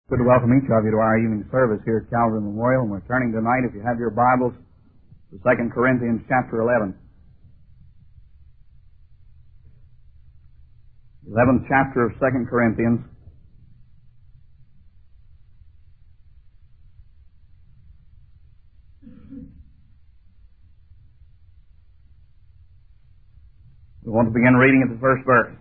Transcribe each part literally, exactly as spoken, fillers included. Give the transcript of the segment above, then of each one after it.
Good to welcome each of you to our evening service here at Calvary Memorial, and we're turning tonight, if you have your Bibles, to Second Corinthians chapter eleven. eleventh chapter of Second Corinthians. We want to begin reading at the first verse.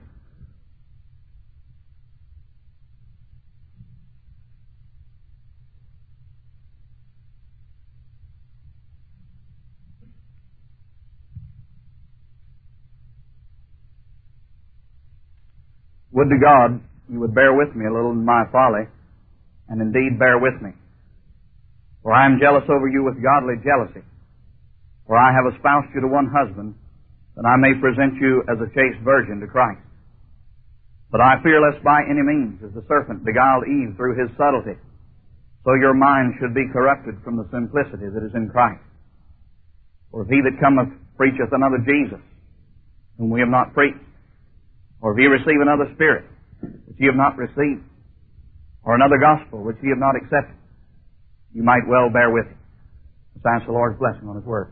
Would to God you would bear with me a little in my folly, and indeed bear with me. For I am jealous over you with godly jealousy. For I have espoused you to one husband, that I may present you as a chaste virgin to Christ. But I fear lest by any means, as the serpent beguiled Eve through his subtlety, so your mind should be corrupted from the simplicity that is in Christ. For if he that cometh preacheth another Jesus, whom we have not preached, or if ye receive another spirit, which ye have not received, or another gospel, which ye have not accepted, you might well bear with him. Let's ask the Lord's blessing on His Word.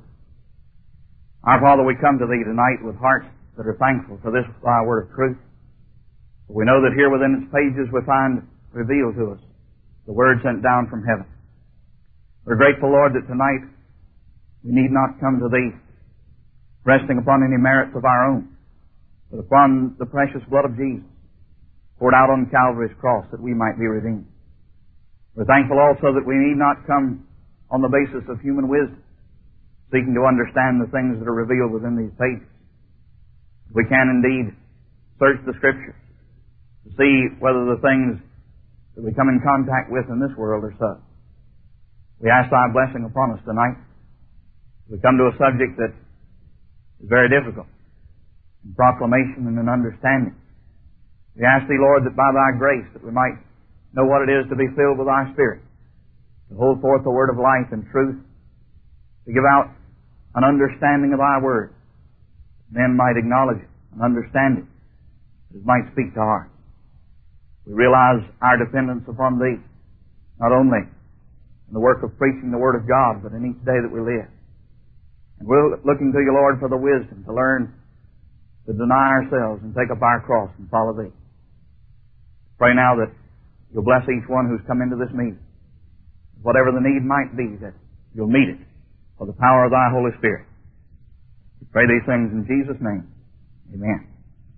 Our Father, we come to Thee tonight with hearts that are thankful for this Thy Word of truth. For we know that here within its pages we find revealed to us the Word sent down from heaven. We're grateful, Lord, that tonight we need not come to Thee resting upon any merits of our own, but upon the precious blood of Jesus poured out on Calvary's cross that we might be redeemed. We're thankful also that we need not come on the basis of human wisdom, seeking to understand the things that are revealed within these pages. We can indeed search the Scriptures to see whether the things that we come in contact with in this world are so. We ask Thy blessing upon us tonight. We come to a subject that is very difficult in proclamation and in understanding. We ask Thee, Lord, that by Thy grace that we might know what it is to be filled with Thy Spirit, to hold forth the word of life and truth, to give out an understanding of Thy Word. Men might acknowledge it and understand it, that it might speak to hearts. We realize our dependence upon Thee, not only in the work of preaching the Word of God, but in each day that we live. And we're looking to You, Lord, for the wisdom to learn to deny ourselves and take up our cross and follow Thee. Pray now that You'll bless each one who's come into this meeting. Whatever the need might be, that You'll meet it for the power of Thy Holy Spirit. We pray these things in Jesus' name. Amen.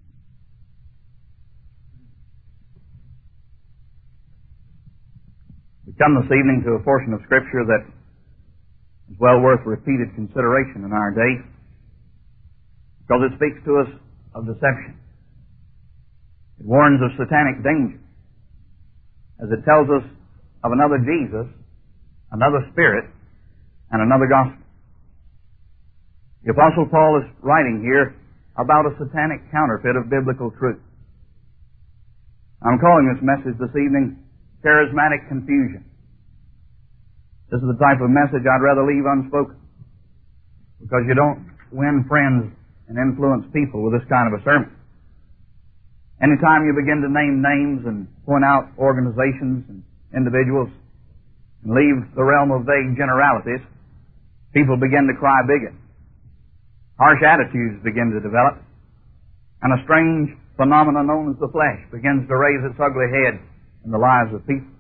We come this evening to a portion of Scripture that is well worth repeated consideration in our day, because it speaks to us of deception. It warns of satanic danger, as it tells us of another Jesus, another Spirit, and another gospel. The Apostle Paul is writing here about a satanic counterfeit of biblical truth. I'm calling this message this evening, Charismatic Confusion. This is the type of message I'd rather leave unspoken, because you don't win friends and influence people with this kind of a sermon. Anytime you begin to name names and point out organizations and individuals and leave the realm of vague generalities, people begin to cry bigot. Harsh attitudes begin to develop, and a strange phenomenon known as the flesh begins to raise its ugly head in the lives of people.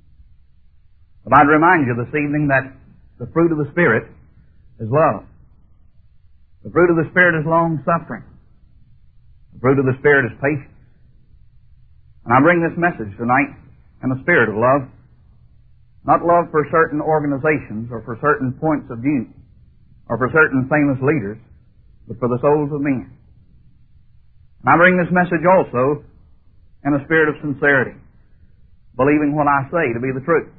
But I'd remind you this evening that the fruit of the Spirit is love. The fruit of the Spirit is long-suffering. The fruit of the Spirit is patience. And I bring this message tonight in a spirit of love. Not love for certain organizations or for certain points of view or for certain famous leaders, but for the souls of men. And I bring this message also in a spirit of sincerity, believing what I say to be the truth.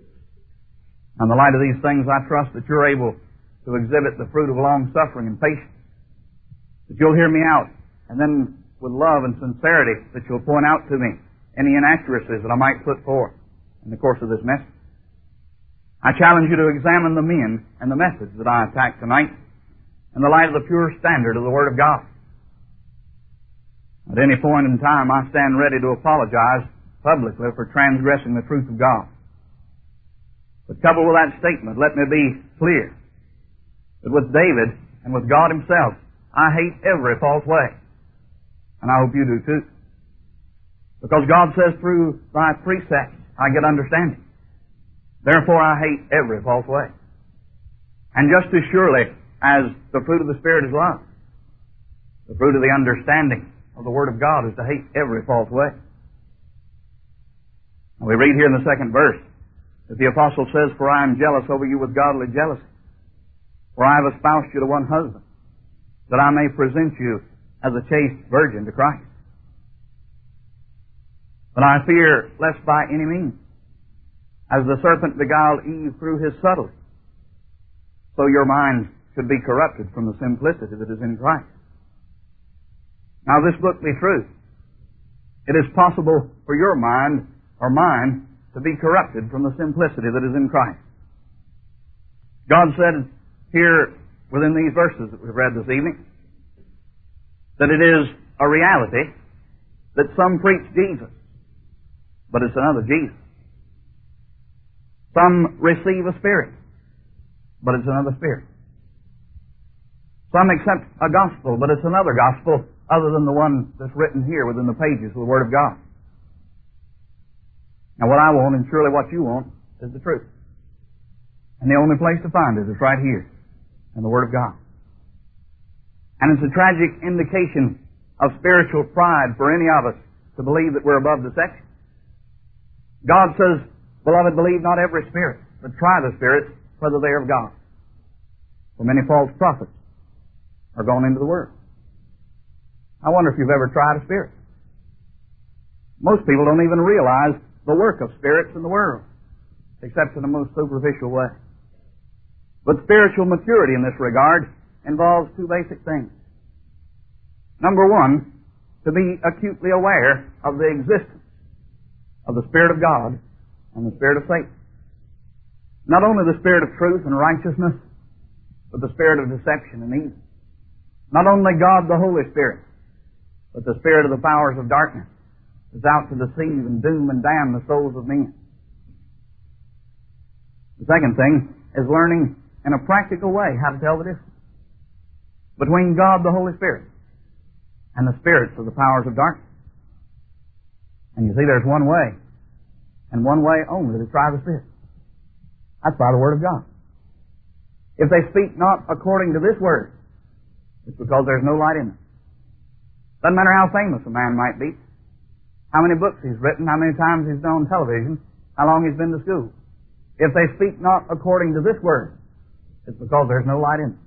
In the light of these things, I trust that you're able to exhibit the fruit of long-suffering and patience, that you'll hear me out, and then with love and sincerity that you'll point out to me any inaccuracies that I might put forth in the course of this message. I challenge you to examine the men and the methods that I attack tonight in the light of the pure standard of the Word of God. At any point in time, I stand ready to apologize publicly for transgressing the truth of God. But coupled with that statement, let me be clear that with David and with God Himself, I hate every false way. And I hope you do too. Because God says, through thy precepts I get understanding. Therefore I hate every false way. And just as surely as the fruit of the Spirit is love, the fruit of the understanding of the Word of God is to hate every false way. And we read here in the second verse that the apostle says, for I am jealous over you with godly jealousy. For I have espoused you to one husband, that I may present you as a chaste virgin to Christ. But I fear lest by any means, as the serpent beguiled Eve through his subtlety, so your minds should be corrupted from the simplicity that is in Christ. Now, this book be true. It is possible for your mind or mine to be corrupted from the simplicity that is in Christ. God said here within these verses that we've read this evening that it is a reality that some preach Jesus, but it's another Jesus. Some receive a spirit, but it's another spirit. Some accept a gospel, but it's another gospel other than the one that's written here within the pages of the Word of God. Now what I want, and surely what you want, is the truth. And the only place to find it is right here in the Word of God. And it's a tragic indication of spiritual pride for any of us to believe that we're above deception. God says, beloved, believe not every spirit, but try the spirits whether they are of God. For many false prophets are gone into the world. I wonder if you've ever tried a spirit. Most people don't even realize the work of spirits in the world, except in the most superficial way. But spiritual maturity in this regard involves two basic things. Number one, to be acutely aware of the existence of the Spirit of God and the Spirit of Satan. Not only the Spirit of truth and righteousness, but the Spirit of deception and evil. Not only God the Holy Spirit, but the spirit of the powers of darkness is out to deceive and doom and damn the souls of men. The second thing is learning in a practical way how to tell the difference between God the Holy Spirit and the spirits of the powers of darkness. And you see, there's one way, and one way only to try the Spirit. That's by the Word of God. If they speak not according to this Word, it's because there's no light in them. Doesn't matter how famous a man might be, how many books he's written, how many times he's been on television, how long he's been to school. If they speak not according to this Word, it's because there's no light in them.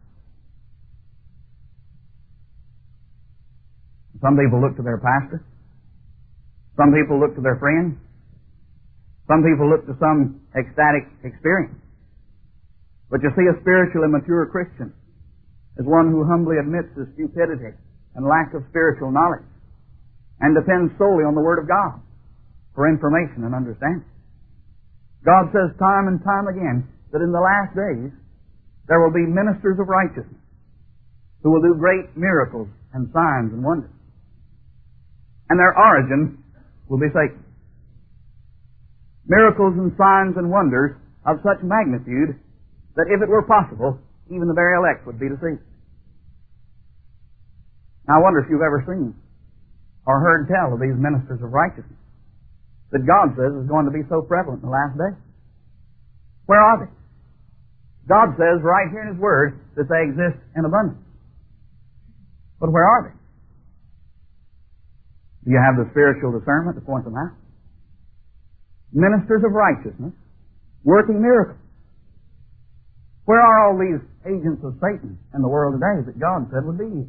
Some people look to their pastor. Some people look to their friends. Some people look to some ecstatic experience. But you see, a spiritually mature Christian is one who humbly admits his stupidity and lack of spiritual knowledge and depends solely on the Word of God for information and understanding. God says time and time again that in the last days there will be ministers of righteousness who will do great miracles and signs and wonders. And their origin will be Satan. Miracles and signs and wonders of such magnitude that if it were possible, even the very elect would be deceived. Now I wonder if you've ever seen or heard tell of these ministers of righteousness that God says is going to be so prevalent in the last days. Where are they? God says right here in His Word that they exist in abundance. But where are they? Do you have the spiritual discernment to point them out? Ministers of righteousness working miracles. Where are all these agents of Satan in the world today that God said would be?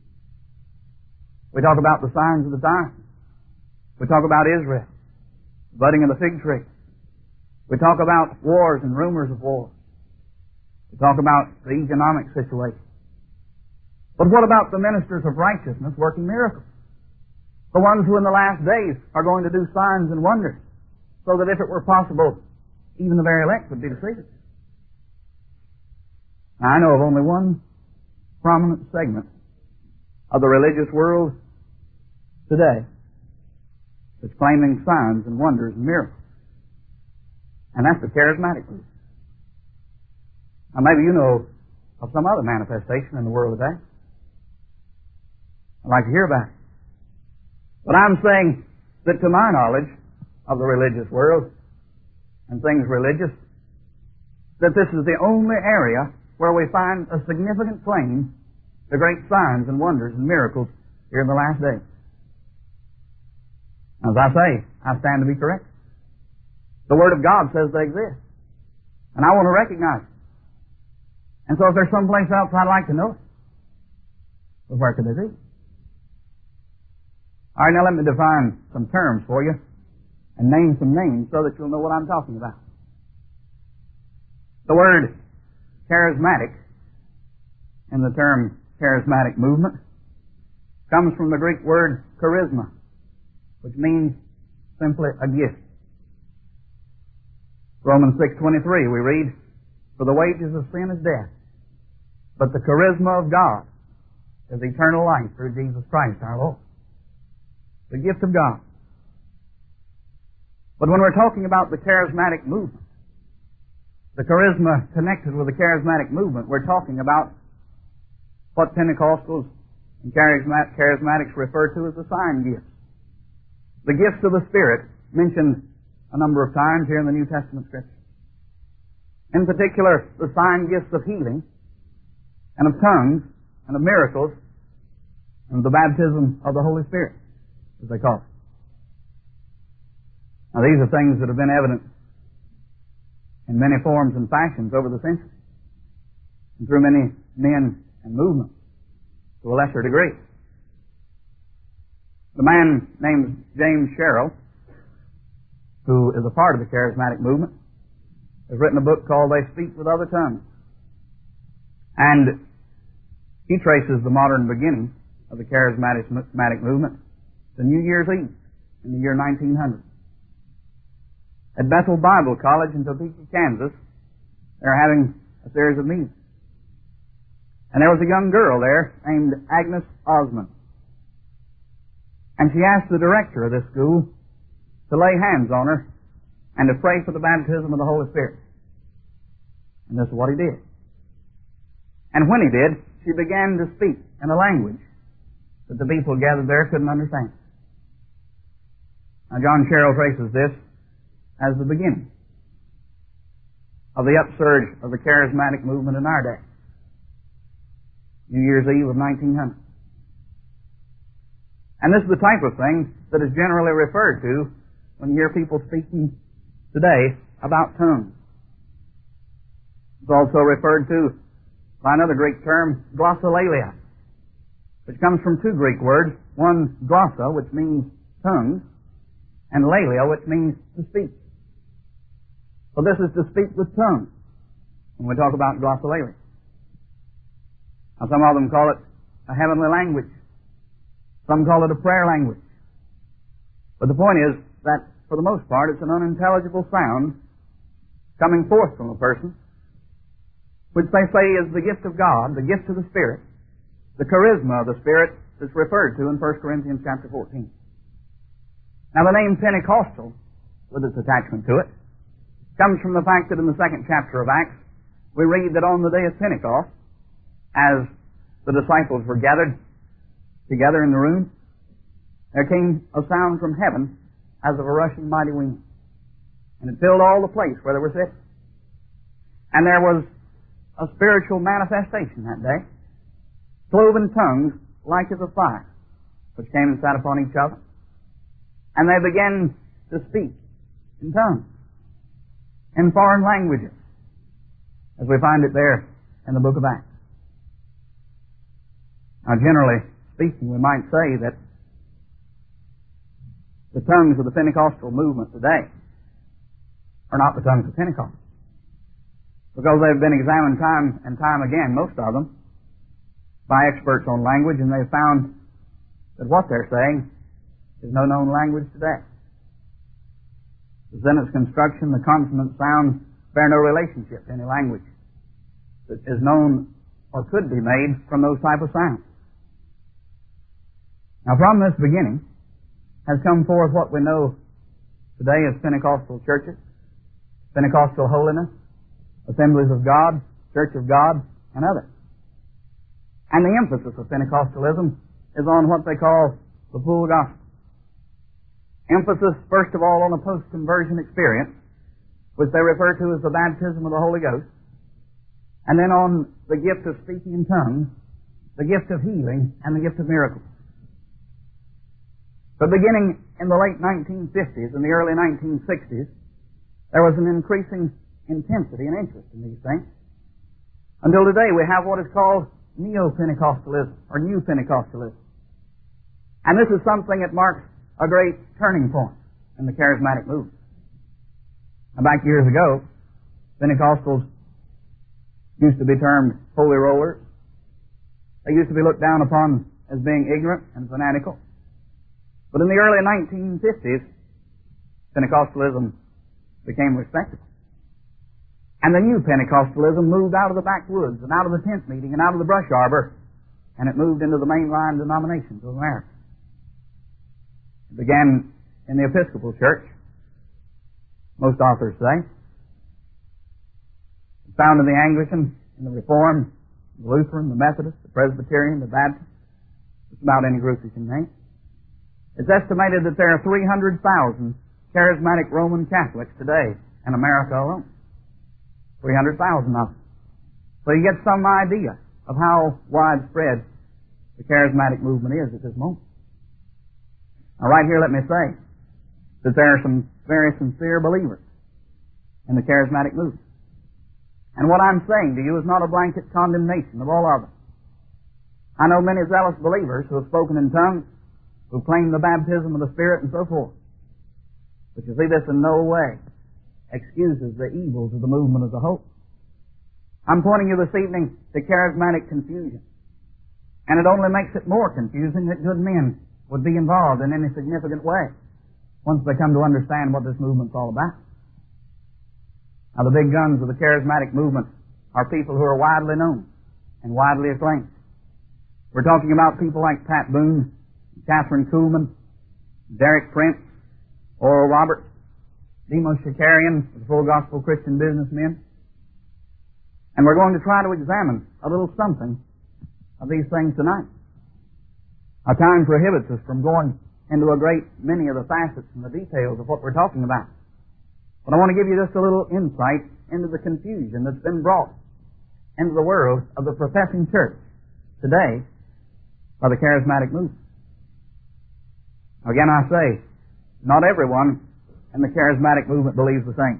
We talk about the signs of the times. We talk about Israel, the budding of the fig tree. We talk about wars and rumors of wars. We talk about the economic situation. But what about the ministers of righteousness working miracles? The ones who in the last days are going to do signs and wonders, so that if it were possible, even the very elect would be deceived. Now, I know of only one prominent segment of the religious world today that's claiming signs and wonders and miracles. And that's the charismatic movement. Now maybe you know of some other manifestation in the world today. I'd like to hear about it. But I'm saying that to my knowledge of the religious world and things religious, that this is the only area where we find a significant claim to great signs and wonders and miracles here in the last days. As I say, I stand to be correct. The Word of God says they exist. And I want to recognize it. And so if there's someplace else I'd like to know it, well, where could they be? All right, now let me define some terms for you and name some names so that you'll know what I'm talking about. The word charismatic in the term charismatic movement comes from the Greek word charisma, which means simply a gift. Romans six twenty-three, we read, "For the wages of sin is death, but the charisma of God is eternal life through Jesus Christ our Lord." The gift of God. But when we're talking about the charismatic movement, the charisma connected with the charismatic movement, we're talking about what Pentecostals and charismatics refer to as the sign gifts. The gifts of the Spirit mentioned a number of times here in the New Testament Scripture. In particular, the sign gifts of healing and of tongues and of miracles and the baptism of the Holy Spirit, as they call it. Now these are things that have been evident in many forms and fashions over the centuries and through many men and movements to a lesser degree. The man named James Sherrill, who is a part of the charismatic movement, has written a book called They Speak with Other Tongues. And he traces the modern beginning of the charismatic movement to New Year's Eve in the year nineteen hundred. At Bethel Bible College in Topeka, Kansas, they were having a series of meetings. And there was a young girl there named Agnes Osmond. And she asked the director of this school to lay hands on her and to pray for the baptism of the Holy Spirit. And this is what he did. And when he did, she began to speak in a language that the people gathered there couldn't understand. Now John Sherrill traces this as the beginning of the upsurge of the charismatic movement in our day. New Year's Eve of nineteen hundred. And this is the type of thing that is generally referred to when you hear people speaking today about tongues. It's also referred to by another Greek term, glossolalia, which comes from two Greek words, one glossa, which means tongues, and lalia, which means to speak. So this is to speak with tongues when we talk about glossolalia. Now some of them call it a heavenly language. Some call it a prayer language. But the point is that, for the most part, it's an unintelligible sound coming forth from a person, which they say is the gift of God, the gift of the Spirit, the charisma of the Spirit that's referred to in First Corinthians chapter fourteen. Now the name Pentecostal, with its attachment to it, comes from the fact that in the second chapter of Acts, we read that on the day of Pentecost, as the disciples were gathered together in the room, there came a sound from heaven as of a rushing mighty wind. And it filled all the place where they were sitting. And there was a spiritual manifestation that day, cloven tongues like as a fire, which came and sat upon each other. And they began to speak in tongues, in foreign languages, as we find it there in the book of Acts. Now, generally speaking, we might say that the tongues of the Pentecostal movement today are not the tongues of Pentecost, because they've been examined time and time again, most of them, by experts on language, and they've found that what they're saying is no known language today. The sentence construction, the consonant sounds bear no relationship to any language that is known or could be made from those type of sounds. Now, from this beginning, has come forth what we know today as Pentecostal churches, Pentecostal holiness, Assemblies of God, Church of God, and others. And the emphasis of Pentecostalism is on what they call the full gospel. Emphasis, first of all, on a post-conversion experience, which they refer to as the baptism of the Holy Ghost, and then on the gift of speaking in tongues, the gift of healing, and the gift of miracles. But beginning in the late nineteen fifties and the early nineteen sixties, there was an increasing intensity and interest in these things. Until today, we have what is called Neo-Pentecostalism, or New Pentecostalism. And this is something that marks a great turning point in the charismatic movement. Now, back years ago, Pentecostals used to be termed holy rollers. They used to be looked down upon as being ignorant and fanatical. But in the early nineteen fifties, Pentecostalism became respectable. And the new Pentecostalism moved out of the backwoods and out of the tent meeting and out of the brush arbor, and it moved into the mainline denominations of America. It began in the Episcopal Church, most authors say. It's found in the Anglican, in the Reformed, the Lutheran, the Methodist, the Presbyterian, the Baptist, just about any group you can name. It's estimated that there are three hundred thousand charismatic Roman Catholics today in America alone. three hundred thousand of them. So you get some idea of how widespread the charismatic movement is at this moment. Now, right here, let me say that there are some very sincere believers in the charismatic movement. And what I'm saying to you is not a blanket condemnation of all of them. I know many zealous believers who have spoken in tongues, who claim the baptism of the Spirit and so forth. But you see, this in no way excuses the evils of the movement as a whole. I'm pointing you this evening to charismatic confusion. And it only makes it more confusing that good men would be involved in any significant way once they come to understand what this movement's all about. Now, the big guns of the charismatic movement are people who are widely known and widely acclaimed. We're talking about people like Pat Boone, Catherine Kuhlman, Derek Prince, Oral Roberts, Demos Shakarian, the Full Gospel Christian Businessmen. And we're going to try to examine a little something of these things tonight. Our time prohibits us from going into a great many of the facets and the details of what we're talking about. But I want to give you just a little insight into the confusion that's been brought into the world of the professing church today by the charismatic movement. Again, I say, not everyone in the charismatic movement believes the same.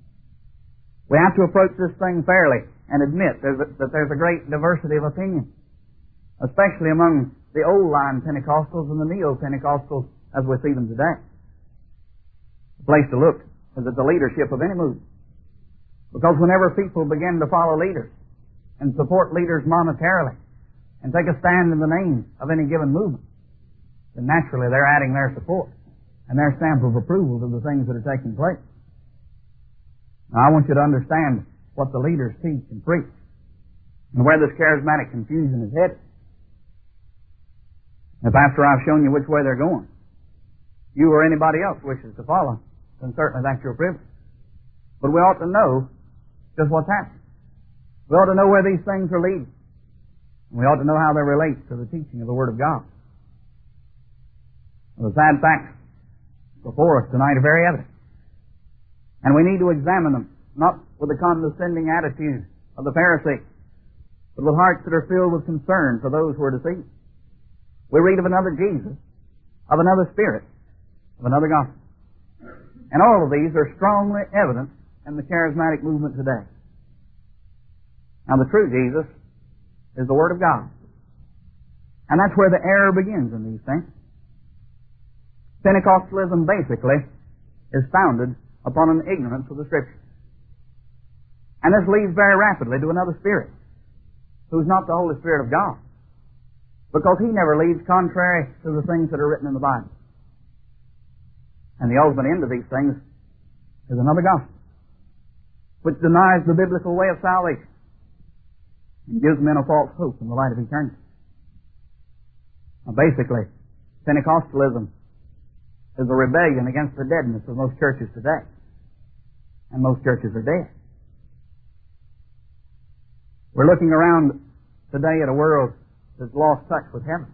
We have to approach this thing fairly and admit there's a, that there's a great diversity of opinion, especially among the old-line Pentecostals and the Neo-Pentecostals as we see them today. The place to look is at the leadership of any movement. Because whenever people begin to follow leaders and support leaders monetarily and take a stand in the name of any given movement, then naturally they're adding their support and their stamp of approval to the things that are taking place. Now, I want you to understand what the leaders teach and preach and where this charismatic confusion is headed. If after I've shown you which way they're going, you or anybody else wishes to follow, then certainly that's your privilege. But we ought to know just what's happening. We ought to know where these things are leading. And we ought to know how they relate to the teaching of the Word of God. Well, the sad facts before us tonight are very evident. And we need to examine them, not with the condescending attitude of the Pharisee, but with hearts that are filled with concern for those who are deceived. We read of another Jesus, of another Spirit, of another gospel. And all of these are strongly evident in the charismatic movement today. Now, the true Jesus is the Word of God. And that's where the error begins in these things. Pentecostalism basically is founded upon an ignorance of the Scriptures. And this leads very rapidly to another spirit, who's not the Holy Spirit of God, because He never leads contrary to the things that are written in the Bible. And the ultimate end of these things is another gospel, which denies the biblical way of salvation and gives men a false hope in the light of eternity. Now, basically, Pentecostalism is a rebellion against the deadness of most churches today. And most churches are dead. We're looking around today at a world that's lost touch with heaven.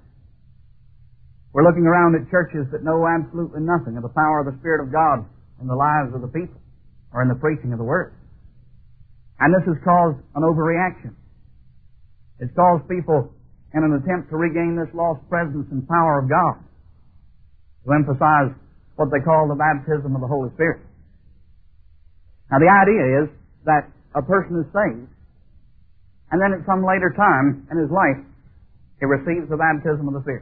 We're looking around at churches that know absolutely nothing of the power of the Spirit of God in the lives of the people or in the preaching of the Word. And this has caused an overreaction. It's caused people, in an attempt to regain this lost presence and power of God, to emphasize what they call the baptism of the Holy Spirit. Now the idea is that a person is saved, and then at some later time in his life, he receives the baptism of the Spirit.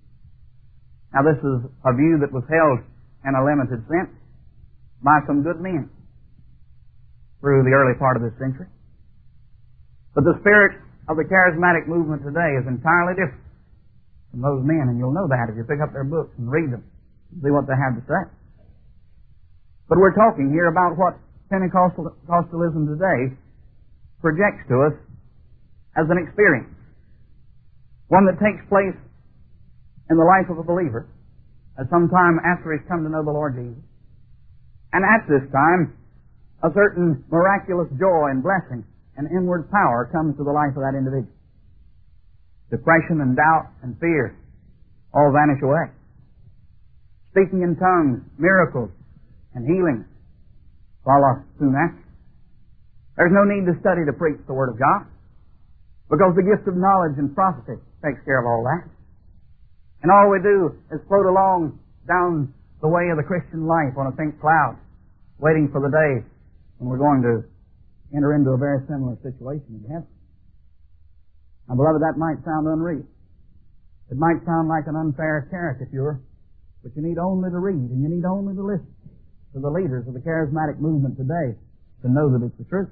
Now this is a view that was held in a limited sense by some good men through the early part of this century. But the spirit of the charismatic movement today is entirely different from those men, and you'll know that if you pick up their books and read them and see what they have to say. But we're talking here about what Pentecostal, Pentecostalism today projects to us as an experience, one that takes place in the life of a believer at some time after he's come to know the Lord Jesus. And at this time, a certain miraculous joy and blessing and inward power comes to the life of that individual. Depression and doubt and fear all vanish away. Speaking in tongues, miracles, and healings follow soon after. There's no need to study to preach the Word of God, because the gift of knowledge and prophecy takes care of all that. And all we do is float along down the way of the Christian life on a pink cloud, waiting for the day when we're going to enter into a very similar situation in heaven. Now, beloved, that might sound unreal. It might sound like an unfair caricature, but you need only to read and you need only to listen to the leaders of the charismatic movement today to know that it's the truth.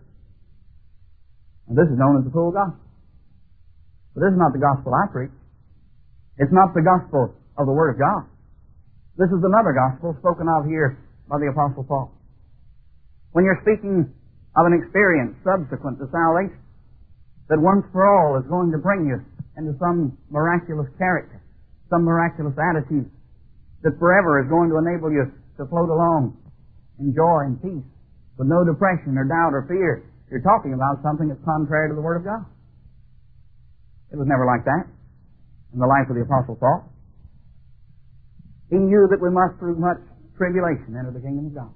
And this is known as the full gospel. But this is not the gospel I preach. It's not the gospel of the Word of God. This is another gospel spoken of here by the Apostle Paul. When you're speaking of an experience subsequent to salvation, that once for all is going to bring you into some miraculous character, some miraculous attitude, that forever is going to enable you to float along in joy and peace, with no depression or doubt or fear, you're talking about something that's contrary to the Word of God. It was never like that in the life of the Apostle Paul. He knew that we must through much tribulation enter the kingdom of God.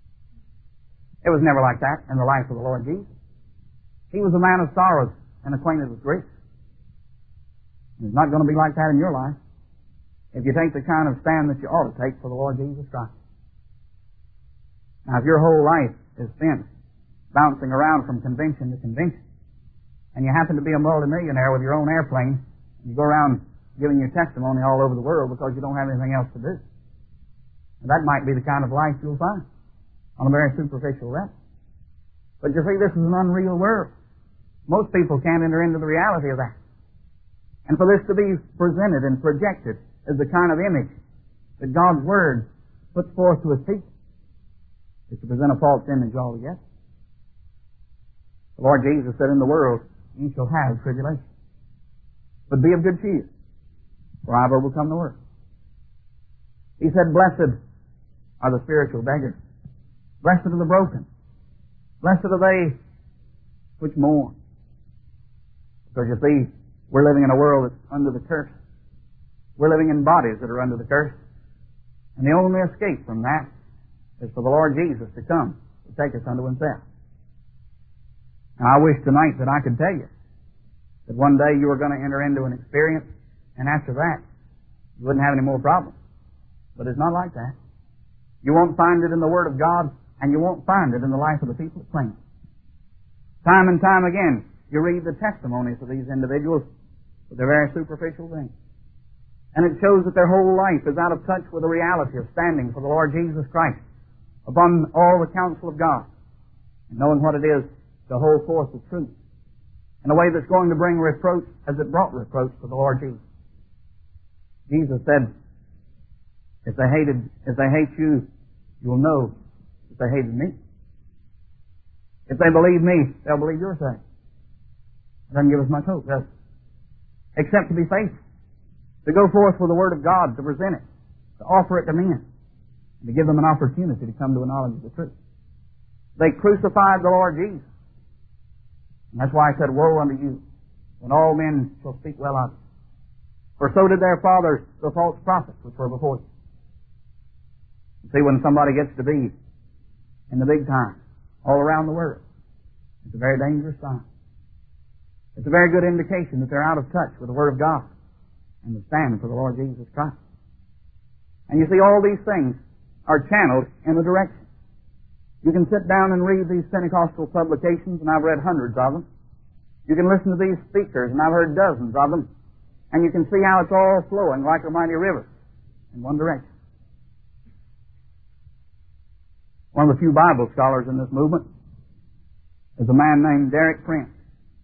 It was never like that in the life of the Lord Jesus. He was a man of sorrows and acquainted with grief. It's not going to be like that in your life if you take the kind of stand that you ought to take for the Lord Jesus Christ. Now, if your whole life is spent bouncing around from convention to convention, and you happen to be a multimillionaire with your own airplane, you go around giving your testimony all over the world because you don't have anything else to do. And that might be the kind of life you'll find on a very superficial level. But you see, this is an unreal world. Most people can't enter into the reality of that. And for this to be presented and projected as the kind of image that God's Word puts forth to His people, is to present a false image altogether. The Lord Jesus said, in the world ye shall have tribulation. But be of good cheer, for I have overcome the world. He said, blessed are the spiritual beggars. Blessed are the broken. Blessed are they which mourn. Because you see, we're living in a world that's under the curse. We're living in bodies that are under the curse. And the only escape from that is for the Lord Jesus to come to take us unto Himself. Now, I wish tonight that I could tell you that one day you were going to enter into an experience, and after that, you wouldn't have any more problems. But it's not like that. You won't find it in the Word of God, and you won't find it in the life of the people that claim it. Time and time again, you read the testimonies of these individuals, but they're very superficial things. And it shows that their whole life is out of touch with the reality of standing for the Lord Jesus Christ upon all the counsel of God, and knowing what it is to hold forth the truth in a way that's going to bring reproach as it brought reproach to the Lord Jesus. Jesus said, if they hated, if they hate you, you'll know that they hated me. If they believe me, they'll believe your saying. It doesn't give us much hope, does it? Except to be faithful, to go forth with the Word of God, to present it, to offer it to men, to give them an opportunity to come to a knowledge of the truth. They crucified the Lord Jesus. And that's why I said, woe unto you, when all men shall speak well of you. For so did their fathers, the false prophets, which were before you. You see, when somebody gets to be in the big time, all around the world, it's a very dangerous sign. It's a very good indication that they're out of touch with the Word of God and the stand for the Lord Jesus Christ. And you see, all these things are channeled in a direction. You can sit down and read these Pentecostal publications, and I've read hundreds of them. You can listen to these speakers, and I've heard dozens of them. And you can see how it's all flowing like a mighty river in one direction. One of the few Bible scholars in this movement is a man named Derek Prince.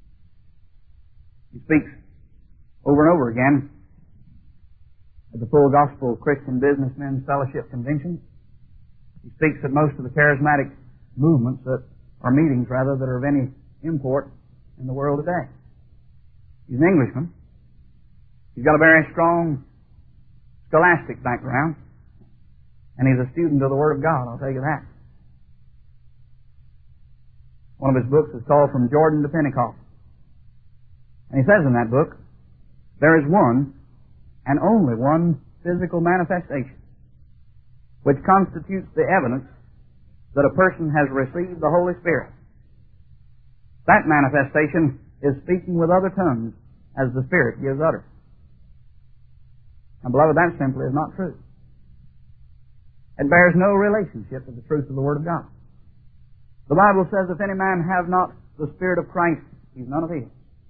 He speaks over and over again at the Full Gospel Christian Businessmen's Fellowship Convention. He speaks at most of the charismatic movements that are meetings, rather, that are of any import in the world today. He's an Englishman. He's got a very strong scholastic background, and he's a student of the Word of God, I'll tell you that. One of his books is called From Jordan to Pentecost. And he says in that book, there is one, and only one, physical manifestation which constitutes the evidence that a person has received the Holy Spirit. That manifestation is speaking with other tongues as the Spirit gives utterance. Now, beloved, that simply is not true. It bears no relationship to the truth of the Word of God. The Bible says, if any man have not the Spirit of Christ, he's none of his.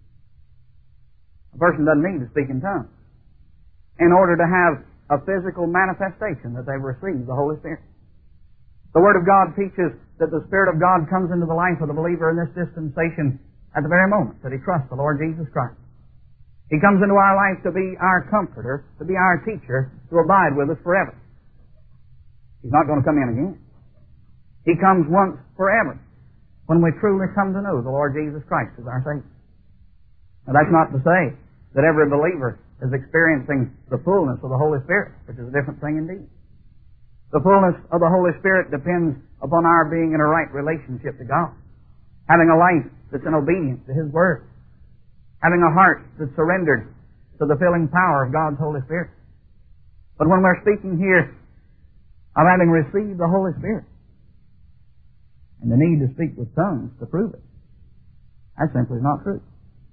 A person doesn't need to speak in tongues in order to have a physical manifestation that they've received the Holy Spirit. The Word of God teaches that the Spirit of God comes into the life of the believer in this dispensation at the very moment that he trusts the Lord Jesus Christ. He comes into our life to be our comforter, to be our teacher, to abide with us forever. He's not going to come in again. He comes once forever when we truly come to know the Lord Jesus Christ as our Savior. Now, that's not to say that every believer is experiencing the fullness of the Holy Spirit, which is a different thing indeed. The fullness of the Holy Spirit depends upon our being in a right relationship to God, having a life that's in obedience to His Word, having a heart that's surrendered to the filling power of God's Holy Spirit. But when we're speaking here of having received the Holy Spirit and the need to speak with tongues to prove it, that simply is not true.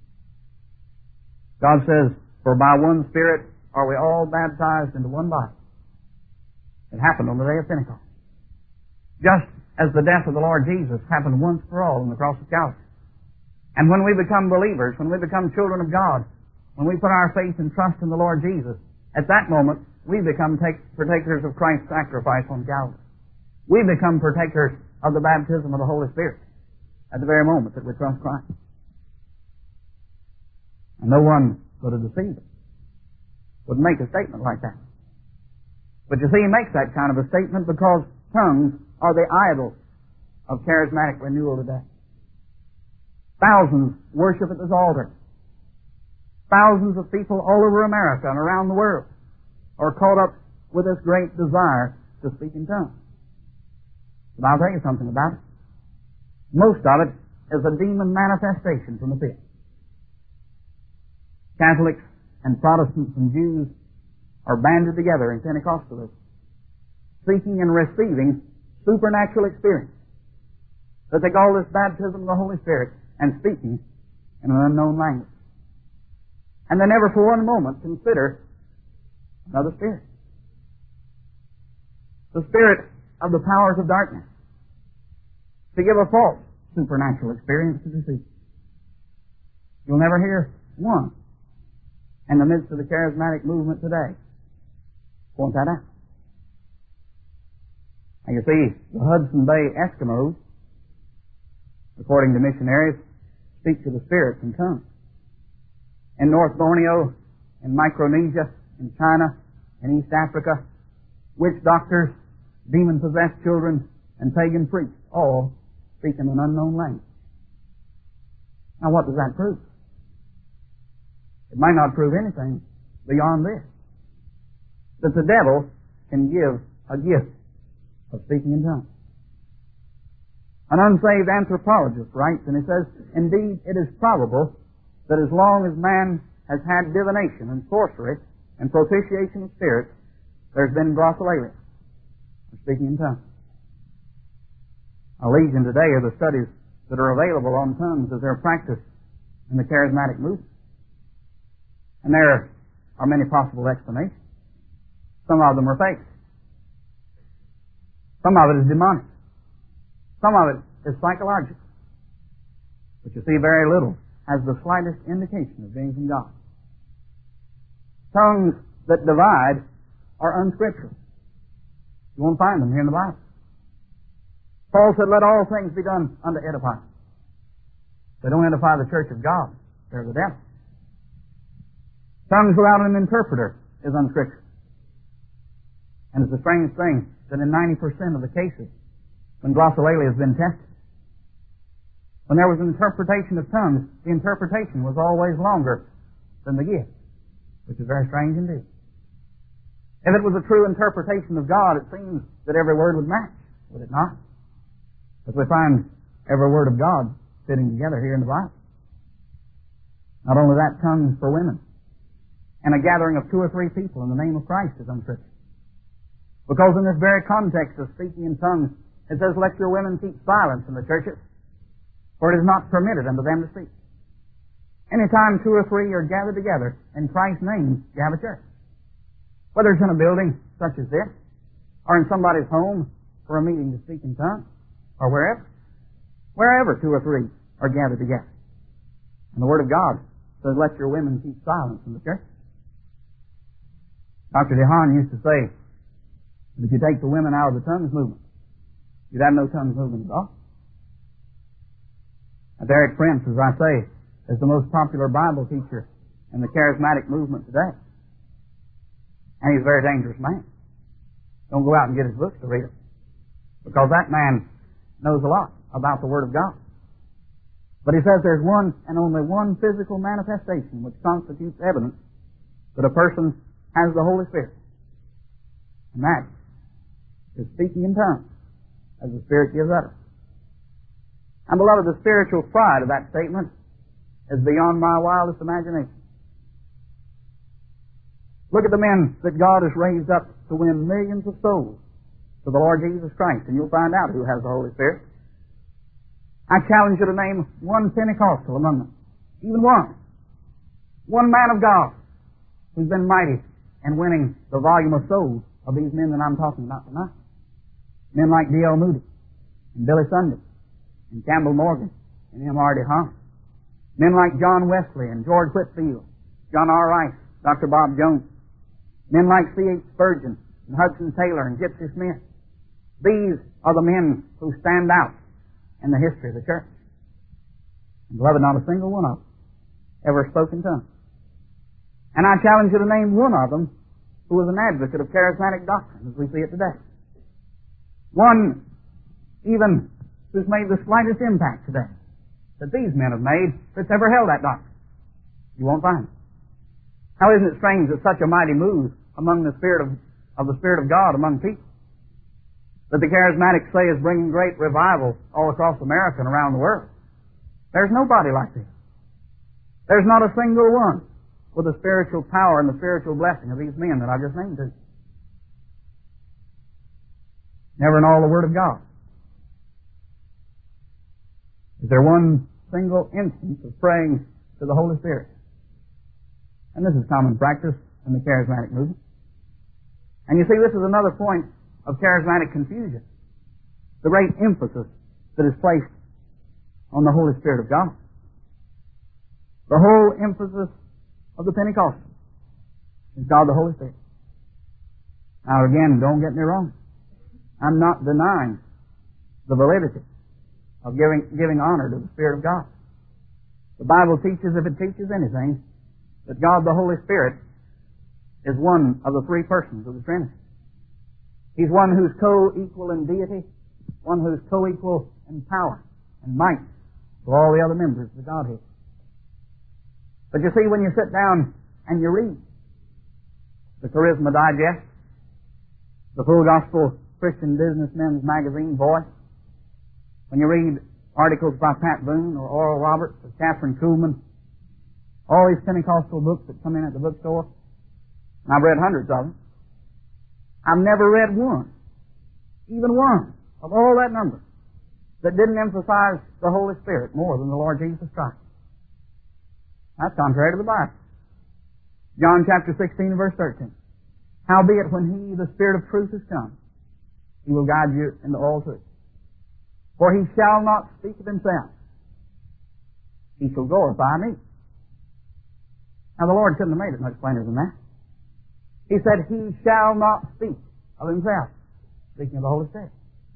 God says, for by one Spirit are we all baptized into one body. It happened on the day of Pentecost. Just as the death of the Lord Jesus happened once for all on the cross of Calvary. And when we become believers, when we become children of God, when we put our faith and trust in the Lord Jesus, at that moment, we become take, partakers of Christ's sacrifice on Calvary. We become partakers of the baptism of the Holy Spirit at the very moment that we trust Christ. And no one but a deceiver would make a statement like that. But you see, he makes that kind of a statement because tongues are the idol of charismatic renewal today. Thousands worship at this altar. Thousands of people all over America and around the world are caught up with this great desire to speak in tongues. But I'll tell you something about it. Most of it is a demon manifestation from the pit. Catholics and Protestants and Jews are banded together in Pentecostalism, seeking and receiving supernatural experience. That they call this baptism of the Holy Spirit and speaking in an unknown language. And they never for one moment consider another spirit. The spirit of the powers of darkness, to give a false supernatural experience to deceive. You'll never hear one in the midst of the charismatic movement today point that out. And you see, the Hudson Bay Eskimos, according to missionaries, speak to the spirits in tongues. In North Borneo, in Micronesia, in China, in East Africa, witch doctors, demon-possessed children, and pagan priests all speak in an unknown language. Now, what does that prove? It might not prove anything beyond this. That the devil can give a gift of speaking in tongues. An unsaved anthropologist writes, and he says, indeed, it is probable that as long as man has had divination and sorcery and propitiation of spirits, there's been glossolalia, or speaking in tongues. A legion today of the studies that are available on tongues as they're practiced in the charismatic movement. And there are many possible explanations. Some of them are fake. Some of it is demonic. Some of it is psychological. But you see, very little has the slightest indication of being from God. Tongues that divide are unscriptural. You won't find them here in the Bible. Paul said, let all things be done unto edifying. They don't edify the church of God. They're the devil. Tongues without an interpreter is unscriptural. And it's a strange thing that in ninety percent of the cases, when glossolalia has been tested, when there was an interpretation of tongues, the interpretation was always longer than the gift, which is very strange indeed. If it was a true interpretation of God, it seems that every word would match, would it not? As we find every word of God fitting together here in the Bible. Not only that, tongues for women. And a gathering of two or three people in the name of Christ is unscriptural. Because in this very context of speaking in tongues, it says, let your women keep silence in the churches, for it is not permitted unto them to speak. Anytime two or three are gathered together in Christ's name, you have a church. Whether it's in a building such as this, or in somebody's home for a meeting to speak in tongues, or wherever. Wherever two or three are gathered together. And the Word of God says, let your women keep silence in the church. Doctor DeHaan used to say that if you take the women out of the tongues movement, you'd have no tongues movement at all. Now, Derek Prince, as I say, is the most popular Bible teacher in the charismatic movement today. And he's a very dangerous man. Don't go out and get his books to read it. Because that man knows a lot about the Word of God. But he says there's one and only one physical manifestation which constitutes evidence that a person has the Holy Spirit. And that is speaking in tongues as the Spirit gives utterance. And beloved, the spiritual pride of that statement is beyond my wildest imagination. Look at the men that God has raised up to win millions of souls to the Lord Jesus Christ, and you'll find out who has the Holy Spirit. I challenge you to name one Pentecostal among them. Even one. One man of God who's been mighty in winning the volume of souls of these men that I'm talking about tonight. Men like D L Moody, and Billy Sunday, and Campbell Morgan, and M R DeHaan. Men like John Wesley, and George Whitfield, John R. Rice, Doctor Bob Jones. Men like C H Spurgeon, and Hudson Taylor, and Gypsy Smith. These are the men who stand out in the history of the church. And beloved, not a single one of them ever spoke in tongues. And I challenge you to name one of them who was an advocate of charismatic doctrine as we see it today. One, even, who's made the slightest impact today that these men have made that's ever held that doctrine. You won't find it. How isn't it strange that such a mighty move among the Spirit of, of the Spirit of God among people, that the charismatics say is bringing great revival all across America and around the world? There's nobody like this. There's not a single one with the spiritual power and the spiritual blessing of these men that I've just named to you. Never in all the Word of God is there one single instance of praying to the Holy Spirit. And this is common practice in the charismatic movement. And you see, this is another point of charismatic confusion. The great emphasis that is placed on the Holy Spirit of God. The whole emphasis of the Pentecostal is God the Holy Spirit. Now again, don't get me wrong. I'm not denying the validity of giving, giving honor to the Spirit of God. The Bible teaches, if it teaches anything, that God the Holy Spirit is one of the three persons of the Trinity. He's one who's co-equal in deity, one who's co-equal in power and might to all the other members of the Godhead. But you see, when you sit down and you read the Charisma Digest, the Full Gospel Christian Businessmen's Magazine, Voice, when you read articles by Pat Boone or Oral Roberts or Catherine Kuhlman, all these Pentecostal books that come in at the bookstore, and I've read hundreds of them, I've never read one, even one, of all that number, that didn't emphasize the Holy Spirit more than the Lord Jesus Christ. That's contrary to the Bible. John chapter sixteen, verse thirteen. Howbeit, when He, the Spirit of truth, is come, He will guide you into all truth. For He shall not speak of Himself. He shall glorify me. Now, the Lord couldn't have made it much plainer than that. He said, He shall not speak of Himself, speaking of the Holy Spirit.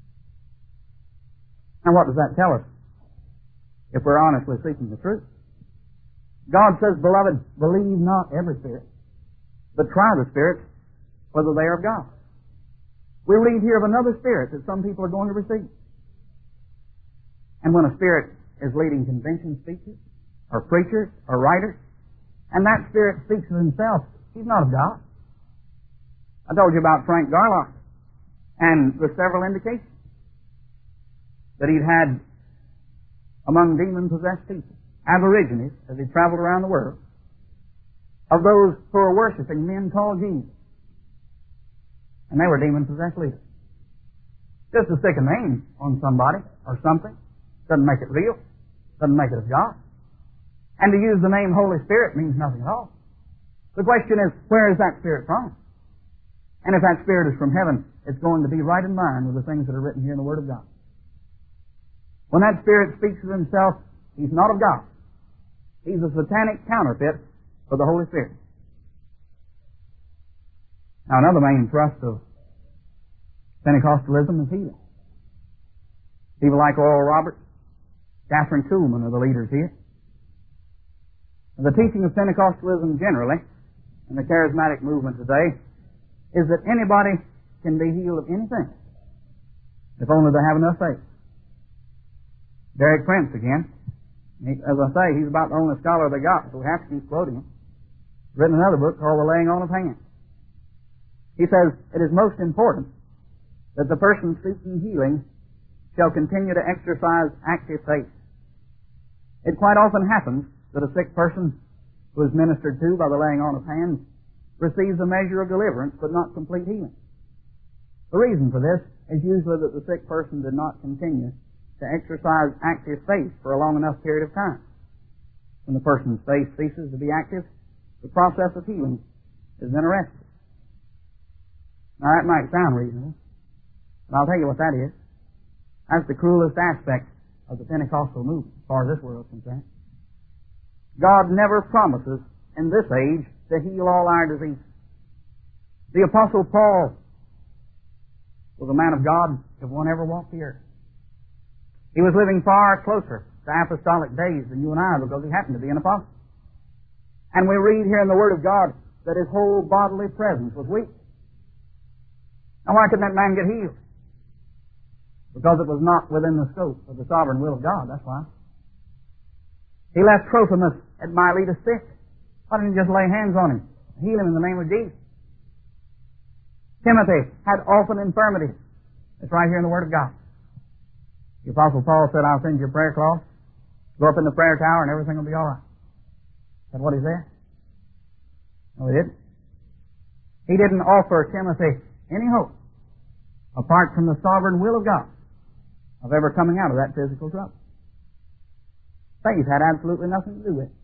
Now, what does that tell us? If we're honestly seeking the truth. God says, Beloved, believe not every spirit, but try the spirits, whether they are of God. We read here of another spirit that some people are going to receive. And when a spirit is leading convention speeches, or preachers, or writers, and that spirit speaks of himself, he's not of God. I told you about Frank Garlock and the several indications that he'd had among demon-possessed people, aborigines, as he traveled around the world, of those who were worshiping men called Jesus. And they were demon-possessed leaders. Just to stick a name on somebody or something doesn't make it real, doesn't make it of God. And to use the name Holy Spirit means nothing at all. The question is, where is that Spirit from? And if that Spirit is from heaven, it's going to be right in line with the things that are written here in the Word of God. When that Spirit speaks of Himself, He's not of God. He's a satanic counterfeit for the Holy Spirit. Now, another main thrust of Pentecostalism is healing. People like Oral Roberts, Catherine Kuhlman are the leaders here. And the teaching of Pentecostalism generally, and the charismatic movement today, is that anybody can be healed of anything, if only they have enough faith. Derek Prince again. He, as I say, he's about the only scholar they got, so we have to keep quoting him. He's written another book called The Laying On of Hands. He says, it is most important that the person seeking healing shall continue to exercise active faith. It quite often happens that a sick person who is ministered to by the laying on of hands receives a measure of deliverance, but not complete healing. The reason for this is usually that the sick person did not continue to exercise active faith for a long enough period of time. When the person's faith ceases to be active, the process of healing is then arrested. Now, that might sound reasonable, but I'll tell you what that is. That's the cruelest aspect of the Pentecostal movement, as far as this world is concerned. God never promises in this age to heal all our diseases. The Apostle Paul was a man of God if one ever walked the earth. He was living far closer to apostolic days than you and I because he happened to be an apostle. And we read here in the Word of God that his whole bodily presence was weak. Now, why couldn't that man get healed? Because it was not within the scope of the sovereign will of God, that's why. He left Trophimus at Miletus sick. Why didn't he just lay hands on him and heal him in the name of Jesus? Timothy had often infirmities. It's right here in the Word of God. The Apostle Paul said, I'll send you a prayer cloth. Go up in the prayer tower and everything will be all right. Is that what he said? No, he didn't. He didn't offer Timothy any hope apart from the sovereign will of God of ever coming out of that physical trouble. Faith had absolutely nothing to do with it.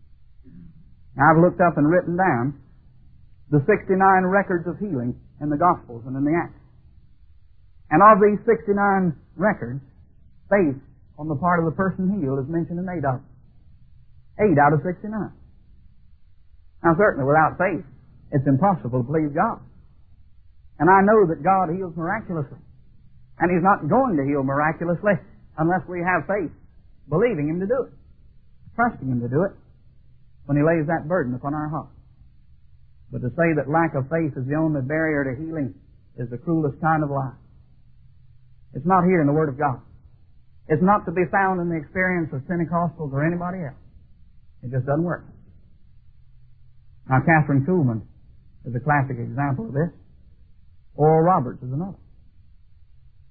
Now, I've looked up and written down the sixty-nine records of healing in the Gospels and in the Acts. And of these sixty-nine records, faith on the part of the person healed is mentioned in eight of them. Eight out of sixty-nine. Now, certainly without faith, it's impossible to please God. And I know that God heals miraculously. And He's not going to heal miraculously unless we have faith, believing Him to do it, trusting Him to do it when He lays that burden upon our heart. But to say that lack of faith is the only barrier to healing is the cruelest kind of lie. It's not here in the Word of God. It's not to be found in the experience of Pentecostals or anybody else. It just doesn't work. Now, Catherine Kuhlman is a classic example of this. Oral Roberts is another.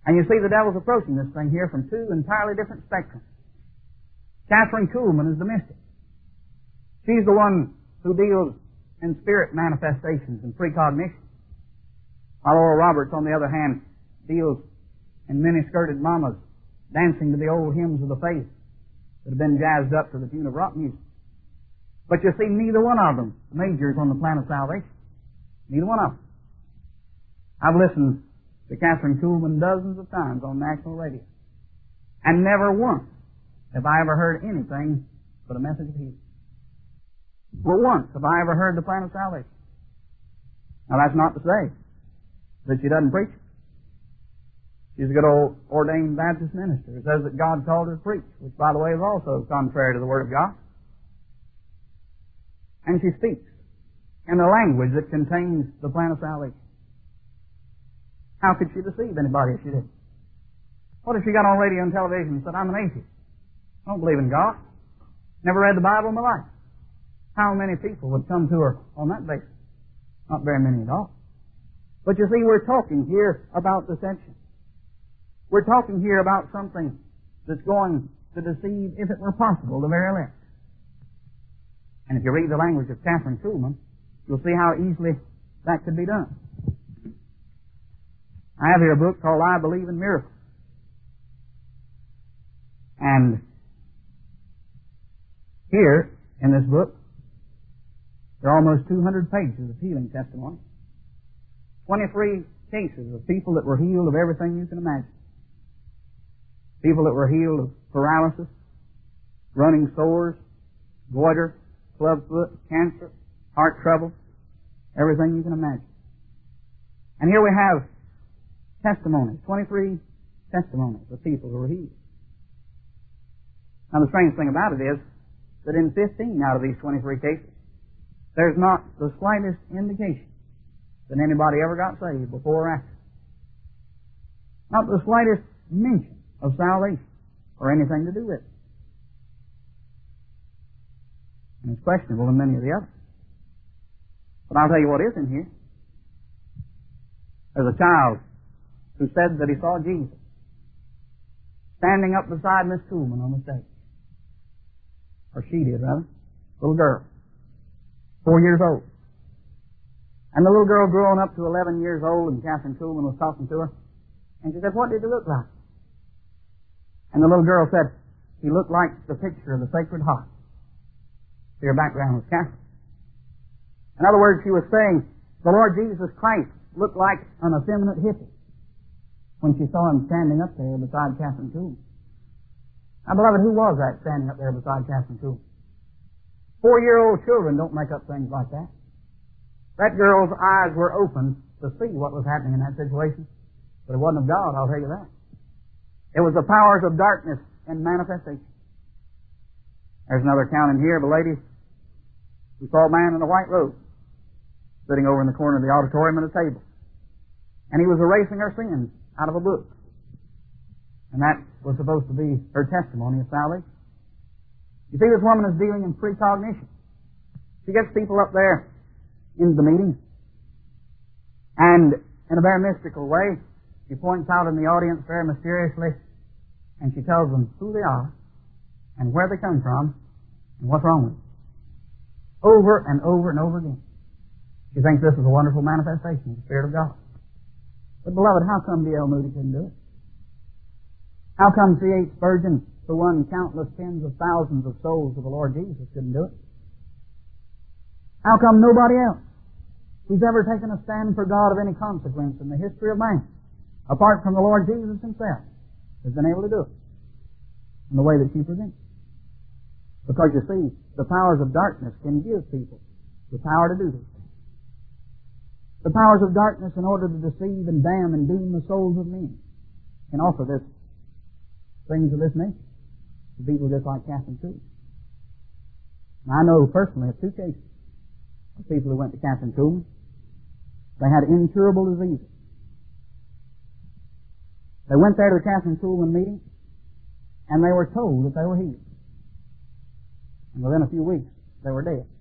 And you see the devil's approaching this thing here from two entirely different spectrums. Catherine Kuhlman is the mystic. She's the one who deals in spirit manifestations and precognition. While Oral Roberts, on the other hand, deals in many-skirted mamas dancing to the old hymns of the faith that have been jazzed up to the tune of rock music. But you see, neither one of them majors on the plan of salvation. Neither one of them. I've listened to Catherine Kuhlman dozens of times on national radio, and never once have I ever heard anything but a message of healing. But once have I ever heard the plan of salvation. Now that's not to say that she doesn't preach it. She's a good old ordained Baptist minister who says that God called her to preach, which, by the way, is also contrary to the Word of God. And she speaks in a language that contains the plan of salvation. How could she deceive anybody if she did? What if she got on radio and television and said, I'm an atheist. I don't believe in God. Never read the Bible in my life. How many people would come to her on that basis? Not very many at all. But you see, we're talking here about deception. We're talking here about something that's going to deceive, if it were possible, the very elect. And if you read the language of Catherine Kuhlman, you'll see how easily that could be done. I have here a book called I Believe in Miracles. And here, in this book, there are almost two hundred pages of healing testimony. twenty-three cases of people that were healed of everything you can imagine. People that were healed of paralysis, running sores, goiter, clubfoot, cancer, heart trouble, everything you can imagine. And here we have testimonies, twenty-three testimonies of people who were healed. Now the strange thing about it is that in fifteen out of these twenty-three cases, there's not the slightest indication that anybody ever got saved before or after. Not the slightest mention of salvation or anything to do with it. And it's questionable in many of the others. But I'll tell you what is in here. There's a child who said that he saw Jesus standing up beside Miss Kuhlman on the stage. Or she did, rather. Little girl. Four years old. And the little girl growing up to eleven years old, and Catherine Kuhlman was talking to her. And she said, what did he look like? And the little girl said, he looked like the picture of the Sacred Heart. See, her background was Catholic. In other words, she was saying, the Lord Jesus Christ looked like an effeminate hippie when she saw him standing up there beside Catherine Kuhlman. Now, beloved, who was that standing up there beside Catherine Kuhlman? Four-year-old children don't make up things like that. That girl's eyes were open to see what was happening in that situation. But it wasn't of God, I'll tell you that. It was the powers of darkness in manifestation. There's another account in here of a lady who saw a man in a white robe sitting over in the corner of the auditorium at a table. And he was erasing her sins out of a book. And that was supposed to be her testimony of salvation. You see, this woman is dealing in precognition. She gets people up there into the meeting, and in a very mystical way, she points out in the audience very mysteriously, and she tells them who they are, and where they come from, and what's wrong with them. Over and over and over again. She thinks this is a wonderful manifestation of the Spirit of God. But beloved, how come D L Moody couldn't do it? How come C H Spurgeon, who won countless tens of thousands of souls to the Lord Jesus, couldn't do it? How come nobody else who's ever taken a stand for God of any consequence in the history of man, apart from the Lord Jesus himself, has been able to do it in the way that she presents? Because you see, the powers of darkness can give people the power to do this. The powers of darkness, in order to deceive and damn and doom the souls of men, can offer this things of this nature to people just like Catherine Kuhlman. I know personally of two cases of people who went to Catherine Kuhlman. They had incurable diseases. They went there to the Catherine Kuhlman meeting, and they were told that they were healed. And within a few weeks, they were dead.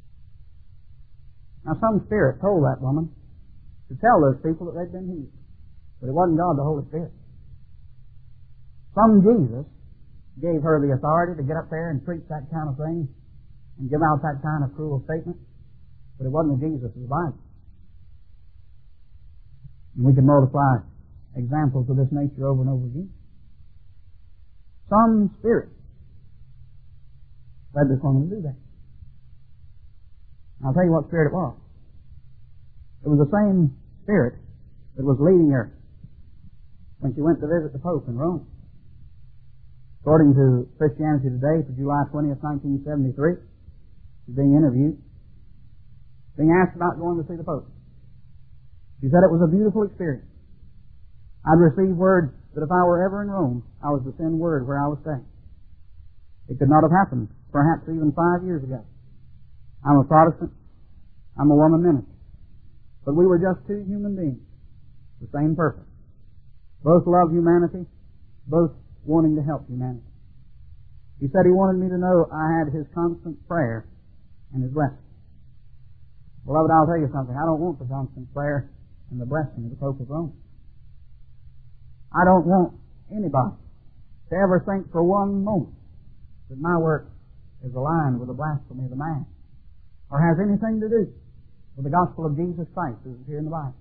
Now, some spirit told that woman to tell those people that they'd been healed. But it wasn't God, the Holy Spirit. Some Jesus gave her the authority to get up there and preach that kind of thing and give out that kind of cruel statement, but it wasn't the Jesus of the Bible. And we can multiply examples of this nature over and over again. Some spirit led this woman to do that. And I'll tell you what spirit it was. It was the same spirit that was leading her when she went to visit the Pope in Rome. According to Christianity Today for July twentieth, nineteen seventy-three, she's being interviewed, being asked about going to see the Pope. She said it was a beautiful experience. I'd received word that if I were ever in Rome, I was to send word where I was staying. It could not have happened, perhaps even five years ago. I'm a Protestant. I'm a woman minister. But we were just two human beings, the same purpose. Both love humanity, both wanting to help humanity. He said he wanted me to know I had his constant prayer and his blessing. Beloved, I'll tell you something. I don't want the constant prayer and the blessing of the Pope of Rome. I don't want anybody to ever think for one moment that my work is aligned with the blasphemy of the man or has anything to do with the gospel of Jesus Christ as is here in the Bible.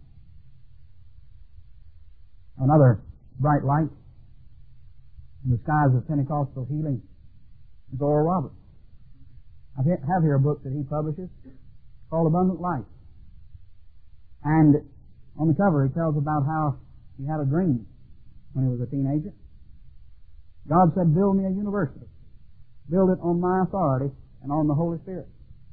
Another bright light in the skies of Pentecostal healing is Oral Roberts. I have here a book that he publishes called Abundant Life. And on the cover he tells about how he had a dream when he was a teenager. God said, build me a university. Build it on my authority and on the Holy Spirit.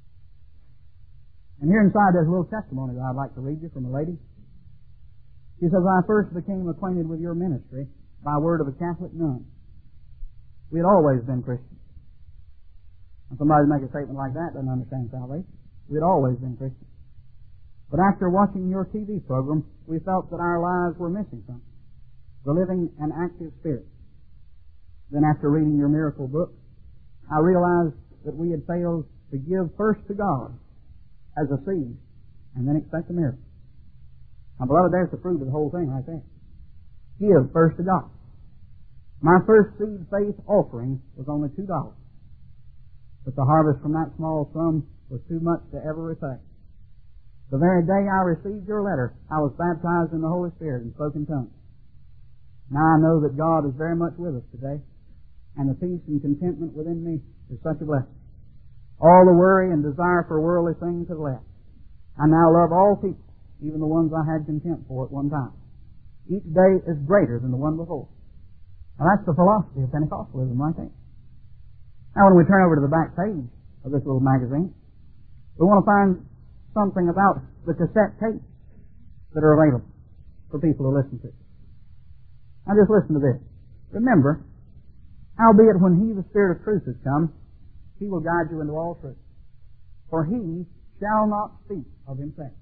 And here inside there's a little testimony that I'd like to read you from a lady. She says, I first became acquainted with your ministry by word of a Catholic nun. We had always been Christians. And somebody make a statement like that doesn't understand salvation. We had always been Christians. But after watching your T V program, we felt that our lives were missing something. The living and active Spirit. Then after reading your miracle book, I realized that we had failed to give first to God as a seed and then expect a miracle. Now, beloved, there's the fruit of the whole thing right there. Give first to God. My first seed faith offering was only two dollars. But the harvest from that small sum was too much to ever repay. The very day I received your letter, I was baptized in the Holy Spirit and spoke in tongues. Now I know that God is very much with us today, and the peace and contentment within me is such a blessing. All the worry and desire for worldly things have left. I now love all people, even the ones I had contempt for at one time. Each day is greater than the one before. Now that's the philosophy of Pentecostalism right there. Now when we turn over to the back page of this little magazine, we want to find something about the cassette tapes that are available for people to listen to. Now just listen to this. Remember, howbeit when he, the Spirit of truth, has come, he will guide you into all truth. For he shall not speak of himself.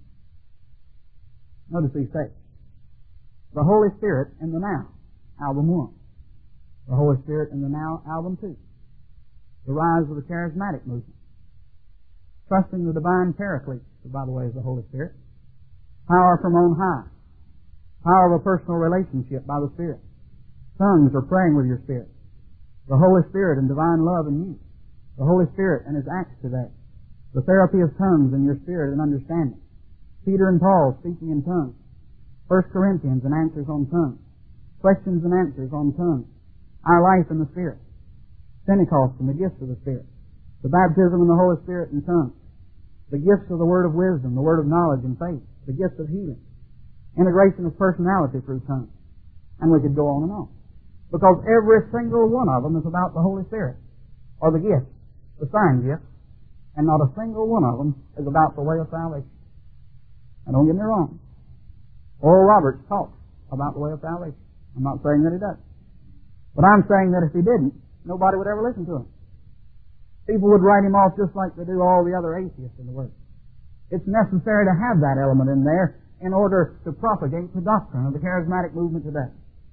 Notice these tapes. The Holy Spirit in the Now, album one. The Holy Spirit in the Now, album two. The rise of the charismatic movement. Trusting the divine Paraclete, who by the way is the Holy Spirit. Power from on high. Power of a personal relationship by the Spirit. Tongues or praying with your spirit. The Holy Spirit and divine love in you. The Holy Spirit and His acts today. The therapy of tongues in your spirit and understanding. Peter and Paul speaking in tongues. First Corinthians and answers on tongues. Questions and answers on tongues. Our life in the Spirit. Pentecost and the gifts of the Spirit. The baptism in the Holy Spirit and tongues. The gifts of the word of wisdom, the word of knowledge and faith. The gifts of healing. Integration of personality through tongues. And we could go on and on. Because every single one of them is about the Holy Spirit. Or the gifts. The sign gifts. And not a single one of them is about the way of salvation. Now don't get me wrong. Oral Roberts talks about the way of salvation. I'm not saying that he does. But I'm saying that if he didn't, nobody would ever listen to him. People would write him off just like they do all the other atheists in the world. It's necessary to have that element in there in order to propagate the doctrine of the charismatic movement today.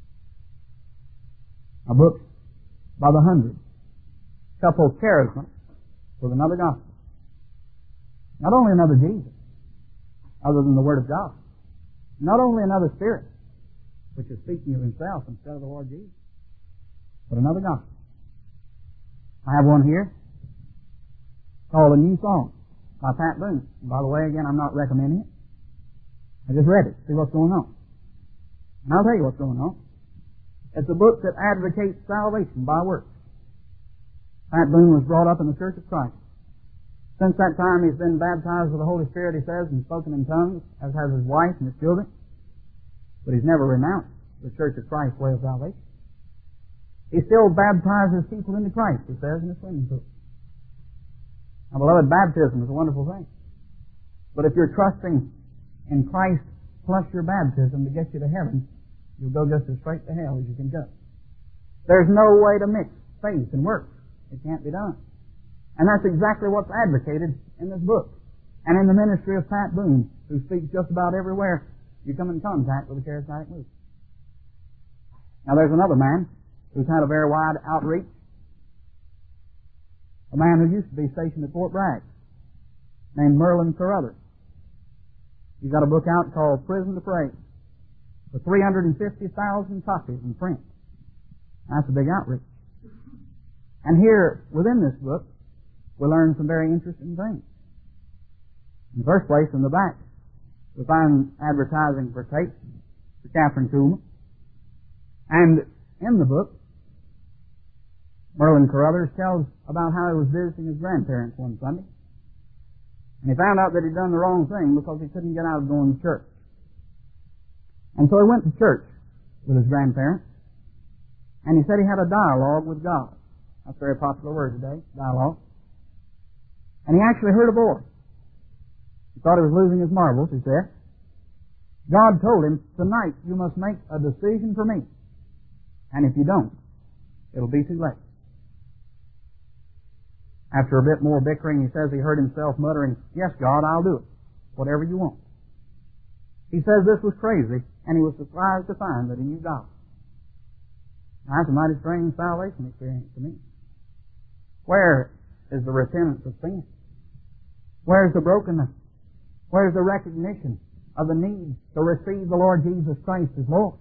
A book by the hundreds couple charisma with another gospel. Not only another Jesus, other than the Word of God. Not only another Spirit, which is speaking of Himself instead of the Lord Jesus. but another gospel. I have one here called A New Song by Pat Boone. And by the way, again, I'm not recommending it. I just read it, see what's going on. And I'll tell you what's going on. It's a book that advocates salvation by works. Pat Boone was brought up in the Church of Christ. Since that time, he's been baptized with the Holy Spirit, he says, and spoken in tongues, as has his wife and his children. But he's never renounced the Church of Christ's way of salvation. He still baptizes people into Christ, he says, in the swimming pool. Now, beloved, baptism is a wonderful thing. But if you're trusting in Christ plus your baptism to get you to heaven, you'll go just as straight to hell as you can go. There's no way to mix faith and works. It can't be done. And that's exactly what's advocated in this book. And in the ministry of Pat Boone, who speaks just about everywhere you come in contact with the charismatic movement. Now there's another man who's had a very wide outreach. A man who used to be stationed at Fort Bragg, named Merlin Carruthers. He's got a book out called Prison to Praise, with three hundred fifty thousand copies in print. That's a big outreach. And here, within this book, we learn some very interesting things. In the first place, in the back, we find advertising for tapes for Catherine Kuhlman. And in the book, Merlin Carruthers tells about how he was visiting his grandparents one Sunday. And he found out that he'd done the wrong thing because he couldn't get out of going to church. And so he went to church with his grandparents. And he said he had a dialogue with God. That's a very popular word today, dialogue. And he actually heard a voice. He thought he was losing his marbles, he said. God told him, tonight you must make a decision for me. And if you don't, it'll be too late. After a bit more bickering, he says he heard himself muttering, yes, God, I'll do it. Whatever you want. He says this was crazy, and he was surprised to find that he knew God. Now, that's a mighty strange salvation experience to me. Where is the repentance of sin? Where's the brokenness? Where's the recognition of the need to receive the Lord Jesus Christ as Lord?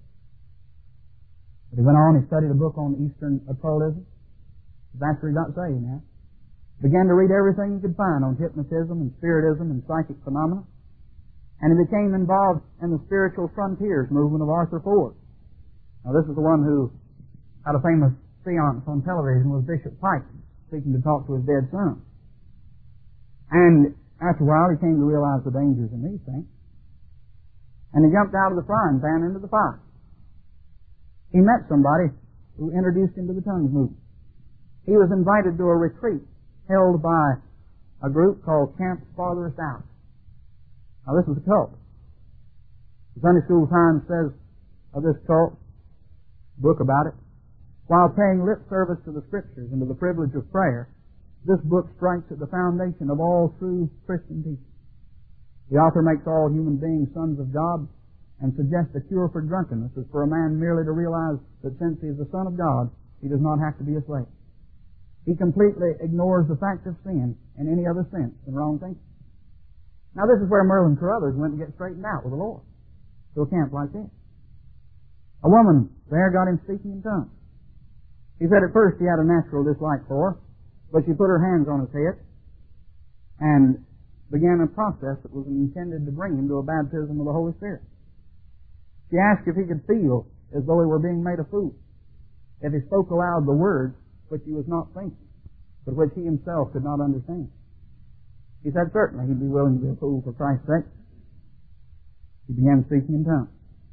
But he went on, he studied a book on Eastern occultism. That's where he got saved now. Began to read everything he could find on hypnotism and spiritism and psychic phenomena. And he became involved in the spiritual frontiers movement of Arthur Ford. Now this is the one who had a famous seance on television with Bishop Pike, seeking to talk to his dead son. And after a while he came to realize the dangers in these things. And he jumped out of the frying pan into the fire. He met somebody who introduced him to the tongues movement. He was invited to a retreat held by a group called Camp Farthest Out. Now this was a cult. The Sunday School Times says of this cult, book about it, while paying lip service to the Scriptures and to the privilege of prayer, this book strikes at the foundation of all true Christian teaching. The author makes all human beings sons of God and suggests a cure for drunkenness is for a man merely to realize that since he is the Son of God, he does not have to be a slave. He completely ignores the fact of sin in any other sense than wrong thinking. Now this is where Merlin Carruthers went to get straightened out with the Lord, to a camp like this. A woman there got him speaking in tongues. He said at first he had a natural dislike for her, but she put her hands on his head and began a process that was intended to bring him to a baptism of the Holy Spirit. She asked if he could feel as though he were being made a fool, if he spoke aloud the words which he was not thinking, but which he himself could not understand. He said certainly he'd be willing to be a fool for Christ's sake. He began speaking in tongues.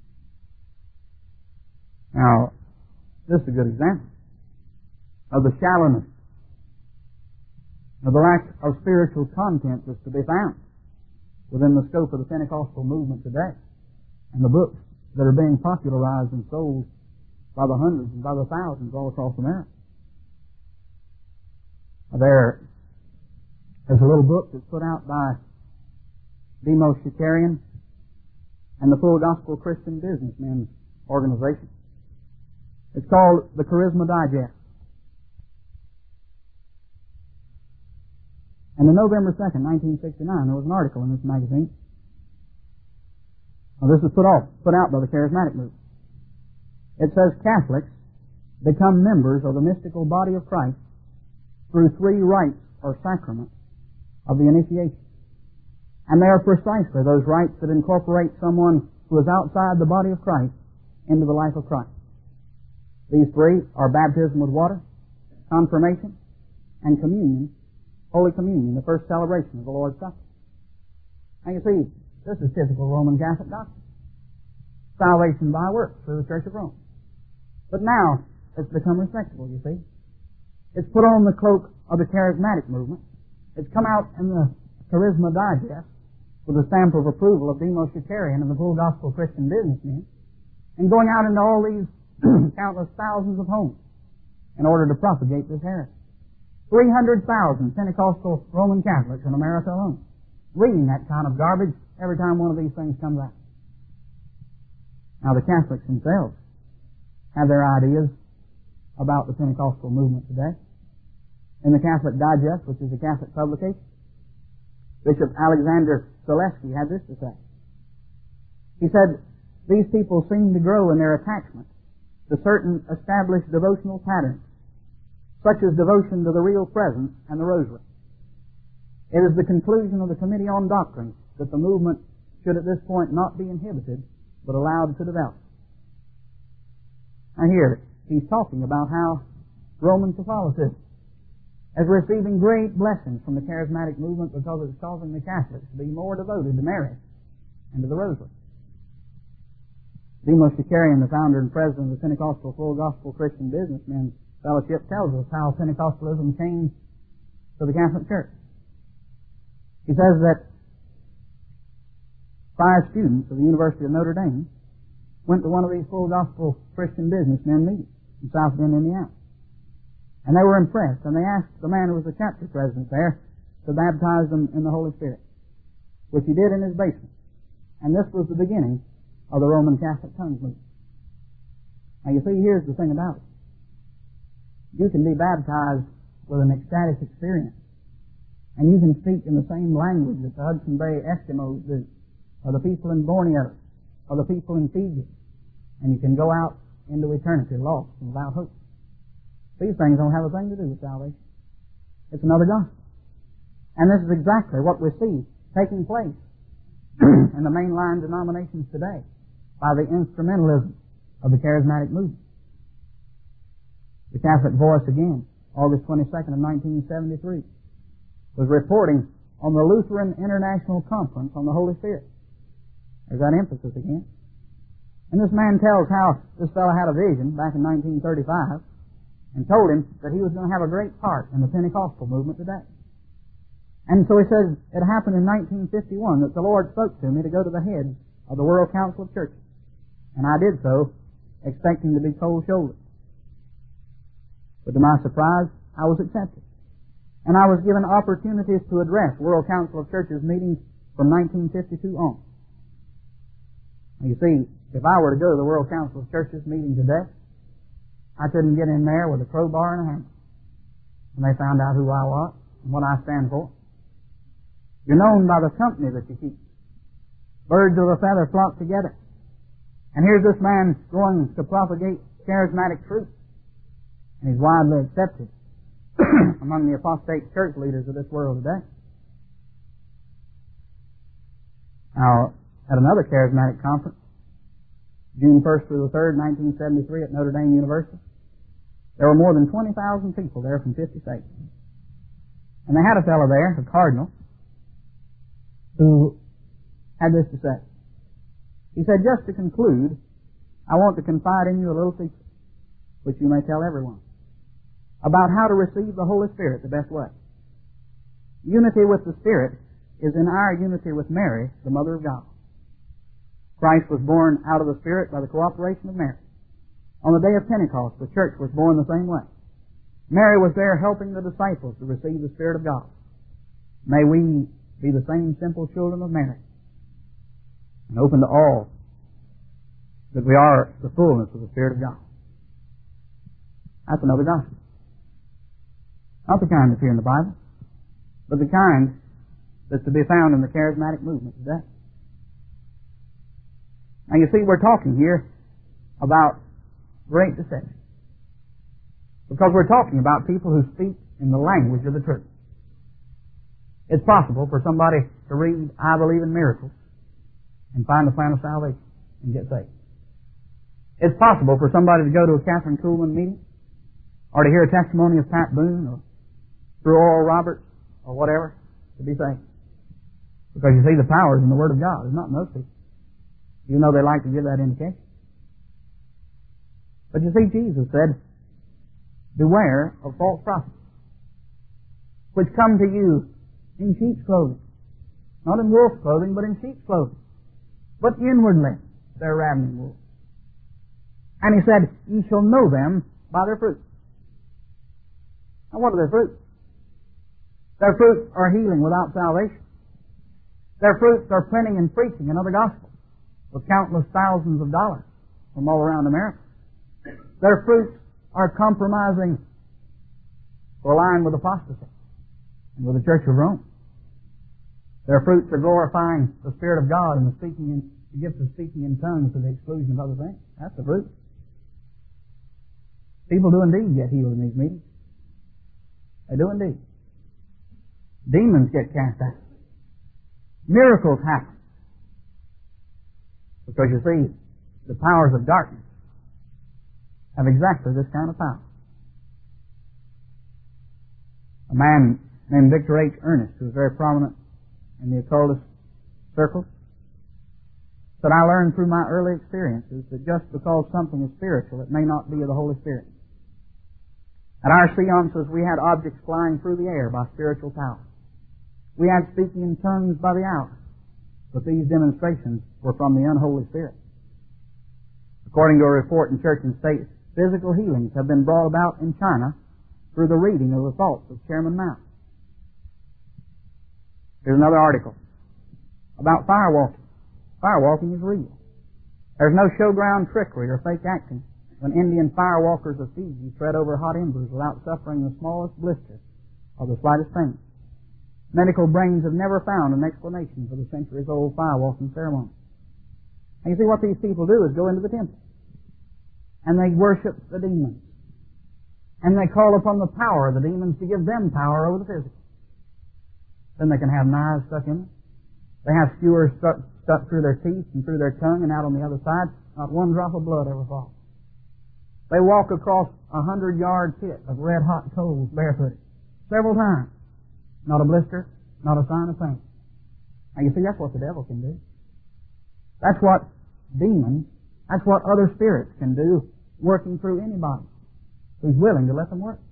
Now, this is a good example of the shallowness, of the lack of spiritual content that's to be found within the scope of the Pentecostal movement today, and the books that are being popularized and sold by the hundreds and by the thousands all across America. There is a little book that's put out by Demos Shakarian and the Full Gospel Christian Businessmen's Organization. It's called the Charisma Digest. And on November second, nineteen sixty-nine, there was an article in this magazine. Now, this was put off, put out by the Charismatic movement. It says Catholics become members of the mystical body of Christ through three rites or sacraments of the initiation. And they are precisely those rites that incorporate someone who is outside the body of Christ into the life of Christ. These three are baptism with water, confirmation, and communion, Holy Communion, the first celebration of the Lord's Supper. Now you see, this is typical Roman Catholic doctrine. Salvation by works through the Church of Rome. But now, it's become respectable, you see. It's put on the cloak of the charismatic movement. It's come out in the Charisma Digest with a stamp of approval of Demos Shakarian and the full gospel Christian businessmen, and going out into all these countless thousands of homes in order to propagate this heresy. three hundred thousand Pentecostal Roman Catholics in America alone reading that kind of garbage every time one of these things comes out. Now, the Catholics themselves have their ideas about the Pentecostal movement today. In the Catholic Digest, which is a Catholic publication, Bishop Alexander Zaleski had this to say. He said, "These people seem to grow in their attachment to certain established devotional patterns, such as devotion to the real presence and the rosary. It is the conclusion of the Committee on Doctrine that the movement should at this point not be inhibited, but allowed to develop." Now here, he's talking about how Roman Catholicism is receiving great blessings from the charismatic movement because it's causing the Catholics to be more devoted to Mary and to the rosary. Demos Shakarian, the founder and president of the Pentecostal Full Gospel Christian Businessmen's Fellowship, tells us how Pentecostalism came to the Catholic Church. He says that five students of the University of Notre Dame went to one of these Full Gospel Christian Businessmen meetings in South Bend, Indiana. And they were impressed, and they asked the man who was the chapter president there to baptize them in the Holy Spirit, which he did in his basement. And this was the beginning of the Roman Catholic tongues movement. Now you see, here's the thing about it. You can be baptized with an ecstatic experience, and you can speak in the same language that the Hudson Bay Eskimos do, or the people in Borneo, or the people in Fiji, and you can go out into eternity lost and without hope. These things don't have a thing to do with salvation. It's another gospel. And this is exactly what we see taking place in the mainline denominations today by the instrumentalism of the charismatic movement. The Catholic Voice, again, August twenty-second of nineteen seventy-three, was reporting on the Lutheran International Conference on the Holy Spirit. There's that emphasis again. And this man tells how this fellow had a vision back in nineteen thirty-five and told him that he was going to have a great part in the Pentecostal movement today. And so he said, it happened in nineteen fifty-one that the Lord spoke to me to go to the heads of the World Council of Churches. And I did so, expecting to be cold-shouldered. But to my surprise, I was accepted. And I was given opportunities to address World Council of Churches meetings from nineteen fifty-two on. Now you see, if I were to go to the World Council of Churches meeting today, I couldn't get in there with a crowbar and a hammer. And they found out who I was and what I stand for. You're known by the company that you keep. Birds of a feather flock together. And here's this man going to propagate charismatic truth. And he's widely accepted among the apostate church leaders of this world today. Now, at another charismatic conference, June first through the third, nineteen seventy-three at Notre Dame University, there were more than twenty thousand people there from fifty states. And they had a fellow there, a cardinal, who had this to say. He said, just to conclude, I want to confide in you a little secret, which you may tell everyone, about how to receive the Holy Spirit the best way. Unity with the Spirit is in our unity with Mary, the Mother of God. Christ was born out of the Spirit by the cooperation of Mary. On the day of Pentecost, the church was born the same way. Mary was there helping the disciples to receive the Spirit of God. May we be the same simple children of Mary and open to all that we are the fullness of the Spirit of God. That's another gospel. Not the kind that's here in the Bible, but the kind that's to be found in the charismatic movement today. Now you see, we're talking here about great deception. Because we're talking about people who speak in the language of the church. It's possible for somebody to read, I believe in miracles, and find the plan of salvation and get saved. It's possible for somebody to go to a Catherine Kuhlman meeting, or to hear a testimony of Pat Boone, or through Oral Roberts, or whatever, to be saved. Because you see, the power is in the Word of God. It's not in those people. You know they like to give that indication. But you see, Jesus said, beware of false prophets, which come to you in sheep's clothing. Not in wolf's clothing, but in sheep's clothing. But inwardly, they're ravening wolves. And he said, ye shall know them by their fruit. Now what are their fruits? Their fruits are healing without salvation. Their fruits are printing and preaching another gospel with countless thousands of dollars from all around America. Their fruits are compromising to align with apostasy and with the Church of Rome. Their fruits are glorifying the Spirit of God and the speaking in, the gift of speaking in tongues to the exclusion of other things. That's the fruit. People do indeed get healed in these meetings. They do indeed. Demons get cast out. Miracles happen. Because you see, the powers of darkness have exactly this kind of power. A man named Victor H. Ernest, who was very prominent in the occultist circles, said, I learned through my early experiences that just because something is spiritual, it may not be of the Holy Spirit. At our seances, we had objects flying through the air by spiritual power. We had speaking in tongues by the hour, but these demonstrations were from the unholy Spirit. According to a report in Church and State, physical healings have been brought about in China through the reading of the thoughts of Chairman Mao. Here's another article about firewalking. Firewalking is real. There's no showground trickery or fake acting when Indian firewalkers of Fiji tread over hot embers without suffering the smallest blister or the slightest pain. Medical brains have never found an explanation for the centuries-old firewalking ceremony. And you see, what these people do is go into the temple, and they worship the demons, and they call upon the power of the demons to give them power over the physical. Then they can have knives stuck in them. They have skewers stuck, stuck through their teeth and through their tongue and out on the other side. Not one drop of blood ever falls. They walk across a hundred-yard pit of red-hot coals barefooted several times. Not a blister, not a sign of pain. Now you see, that's what the devil can do. That's what demons, that's what other spirits can do, working through anybody who's willing to let them work.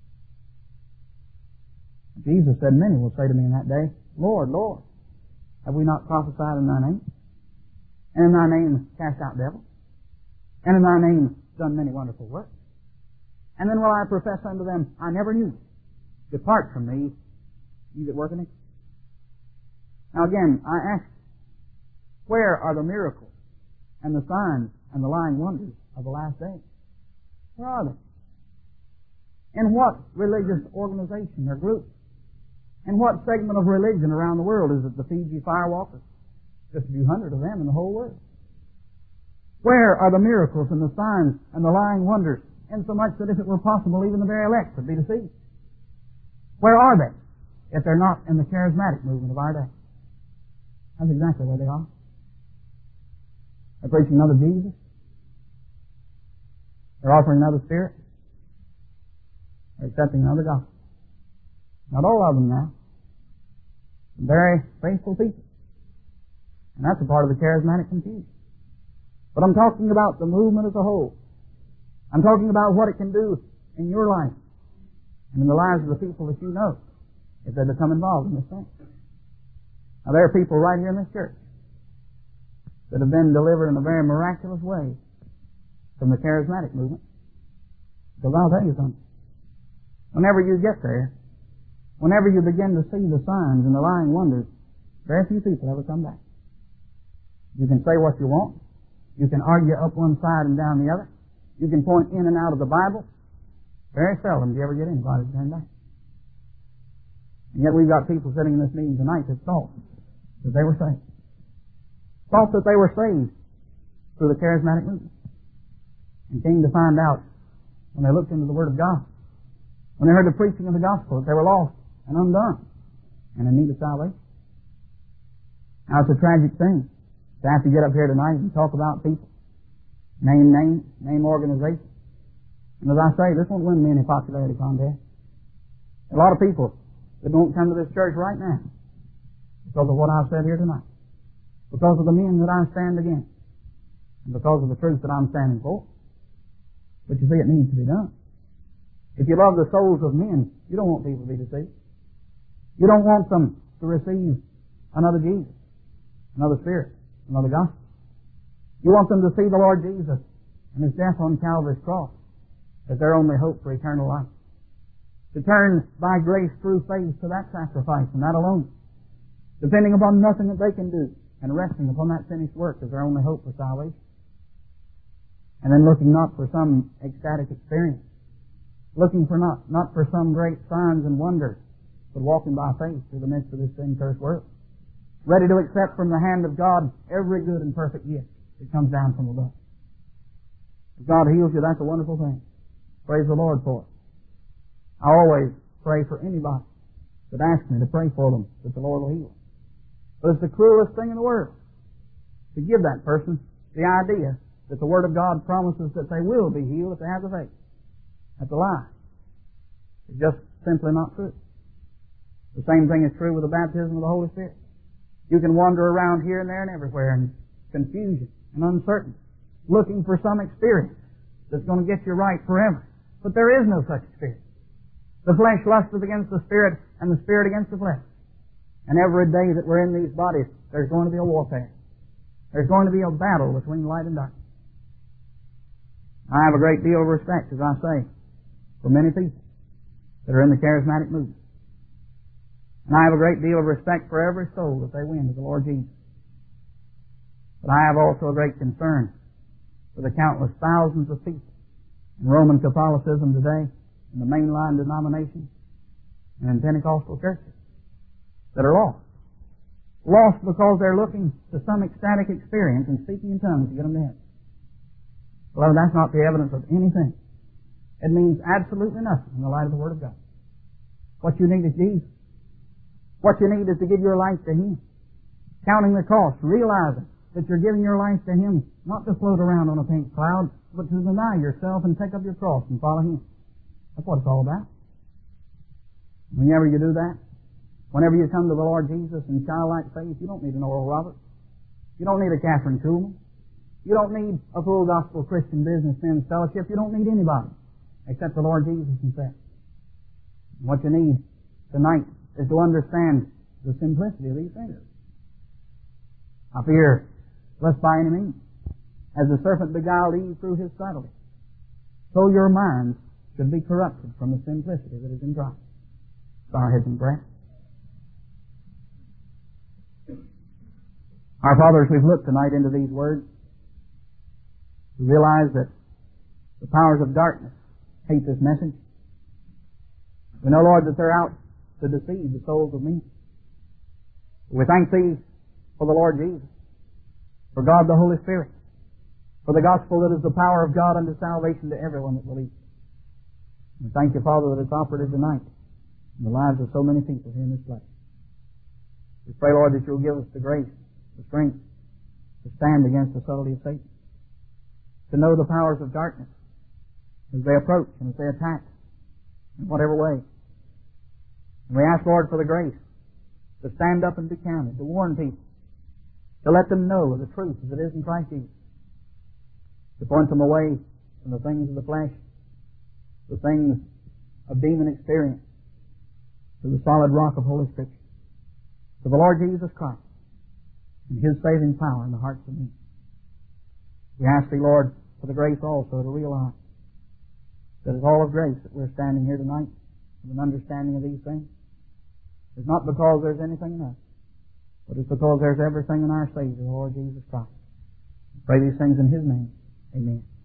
Jesus said, many will say to me in that day, Lord, Lord, have we not prophesied in thy name? And in thy name cast out devils? And in thy name done many wonderful works? And then will I profess unto them, I never knew you. Depart from me, you that work iniquity. Now again, I ask, where are the miracles and the signs and the lying wonders of the last days? Where are they? In what religious organization or group? In what segment of religion around the world? Is it the Fiji Firewalkers? Just a few hundred of them in the whole world. Where are the miracles and the signs and the lying wonders, insomuch that if it were possible, even the very elect would be deceived? Where are they, if they're not in the charismatic movement of our day? That's exactly where they are. They're preaching another Jesus. They're offering another Spirit. They're accepting another gospel. Not all of them now. Some very faithful people. And that's a part of the charismatic confusion. But I'm talking about the movement as a whole. I'm talking about what it can do in your life and in the lives of the people that you know if they become involved in this thing. Now there are people right here in this church that have been delivered in a very miraculous way from the charismatic movement. Because I'll tell you something. Whenever you get there, whenever you begin to see the signs and the lying wonders, very few people ever come back. You can say what you want. You can argue up one side and down the other. You can point in and out of the Bible. Very seldom do you ever get anybody to turn back. And yet we've got people sitting in this meeting tonight that thought that they were saved. Thought that they were saved through the charismatic movement. And came to find out when they looked into the Word of God, when they heard the preaching of the gospel, that they were lost and undone and in need of salvation. Now, it's a tragic thing to have to get up here tonight and talk about people, name names, name organizations. And as I say, this won't win me any popularity contest. There are a lot of people that won't come to this church right now because of what I've said here tonight, because of the men that I stand against, and because of the truth that I'm standing for. But you see, it needs to be done. If you love the souls of men, you don't want people to be deceived. You don't want them to receive another Jesus, another Spirit, another gospel. You want them to see the Lord Jesus and His death on Calvary's cross as their only hope for eternal life. To turn by grace through faith to that sacrifice and that alone, depending upon nothing that they can do, and resting upon that finished work as their only hope for salvation. And then looking not for some ecstatic experience, looking for not, not for some great signs and wonders, but walking by faith through the midst of this sin-cursed world, ready to accept from the hand of God every good and perfect gift that comes down from above. If God heals you, that's a wonderful thing. Praise the Lord for it. I always pray for anybody that asks me to pray for them, that the Lord will heal. But it's the cruelest thing in the world to give that person the idea that the Word of God promises that they will be healed if they have the faith. That's a lie. It's just simply not true. The same thing is true with the baptism of the Holy Spirit. You can wander around here and there and everywhere in confusion and uncertainty, looking for some experience that's going to get you right forever. But there is no such experience. The flesh lusteth against the Spirit, and the Spirit against the flesh. And every day that we're in these bodies, there's going to be a warfare. There's going to be a battle between light and darkness. I have a great deal of respect, as I say, for many people that are in the charismatic movement. And I have a great deal of respect for every soul that they win to the Lord Jesus. But I have also a great concern for the countless thousands of people in Roman Catholicism today, in the mainline denominations, and in Pentecostal churches that are lost. Lost because they're looking to some ecstatic experience and speaking in tongues to get them to heaven. Well, that's not the evidence of anything. It means absolutely nothing in the light of the Word of God. What you need is Jesus. What you need is to give your life to Him. Counting the cost, realizing that you're giving your life to Him, not to float around on a pink cloud, but to deny yourself and take up your cross and follow Him. That's what it's all about. Whenever you do that, whenever you come to the Lord Jesus in childlike faith, you don't need an Oral Roberts. You don't need a Catherine Kuhlman. You don't need a full gospel Christian businessmen's fellowship. You don't need anybody except the Lord Jesus Himself. What you need tonight is to understand the simplicity of these things. I fear, lest by any means, as the serpent beguiled Eve through his subtlety, so your minds should be corrupted from the simplicity that is in Christ. Bow our heads in prayer. Our Father, as we've looked tonight into these words, we realize that the powers of darkness hate this message. We know, Lord, that they're out to deceive the souls of men. We thank Thee for the Lord Jesus, for God the Holy Spirit, for the gospel that is the power of God unto salvation to everyone that believes. We thank You, Father, that it's operative tonight in the lives of so many people here in this place. We pray, Lord, that You'll give us the grace, the strength to stand against the subtlety of Satan, to know the powers of darkness as they approach and as they attack in whatever way. And we ask, Lord, for the grace to stand up and be counted, to warn people, to let them know the truth as it is in Christ Jesus, to point them away from the things of the flesh, the things of demon experience, to the solid rock of Holy Scripture, to the Lord Jesus Christ and His saving power in the hearts of men. We ask Thee, Lord, for the grace also to realize that it's all of grace that we're standing here tonight with an understanding of these things. It's not because there's anything in us, but it's because there's everything in our Savior, the Lord Jesus Christ. We pray these things in His name. Amen.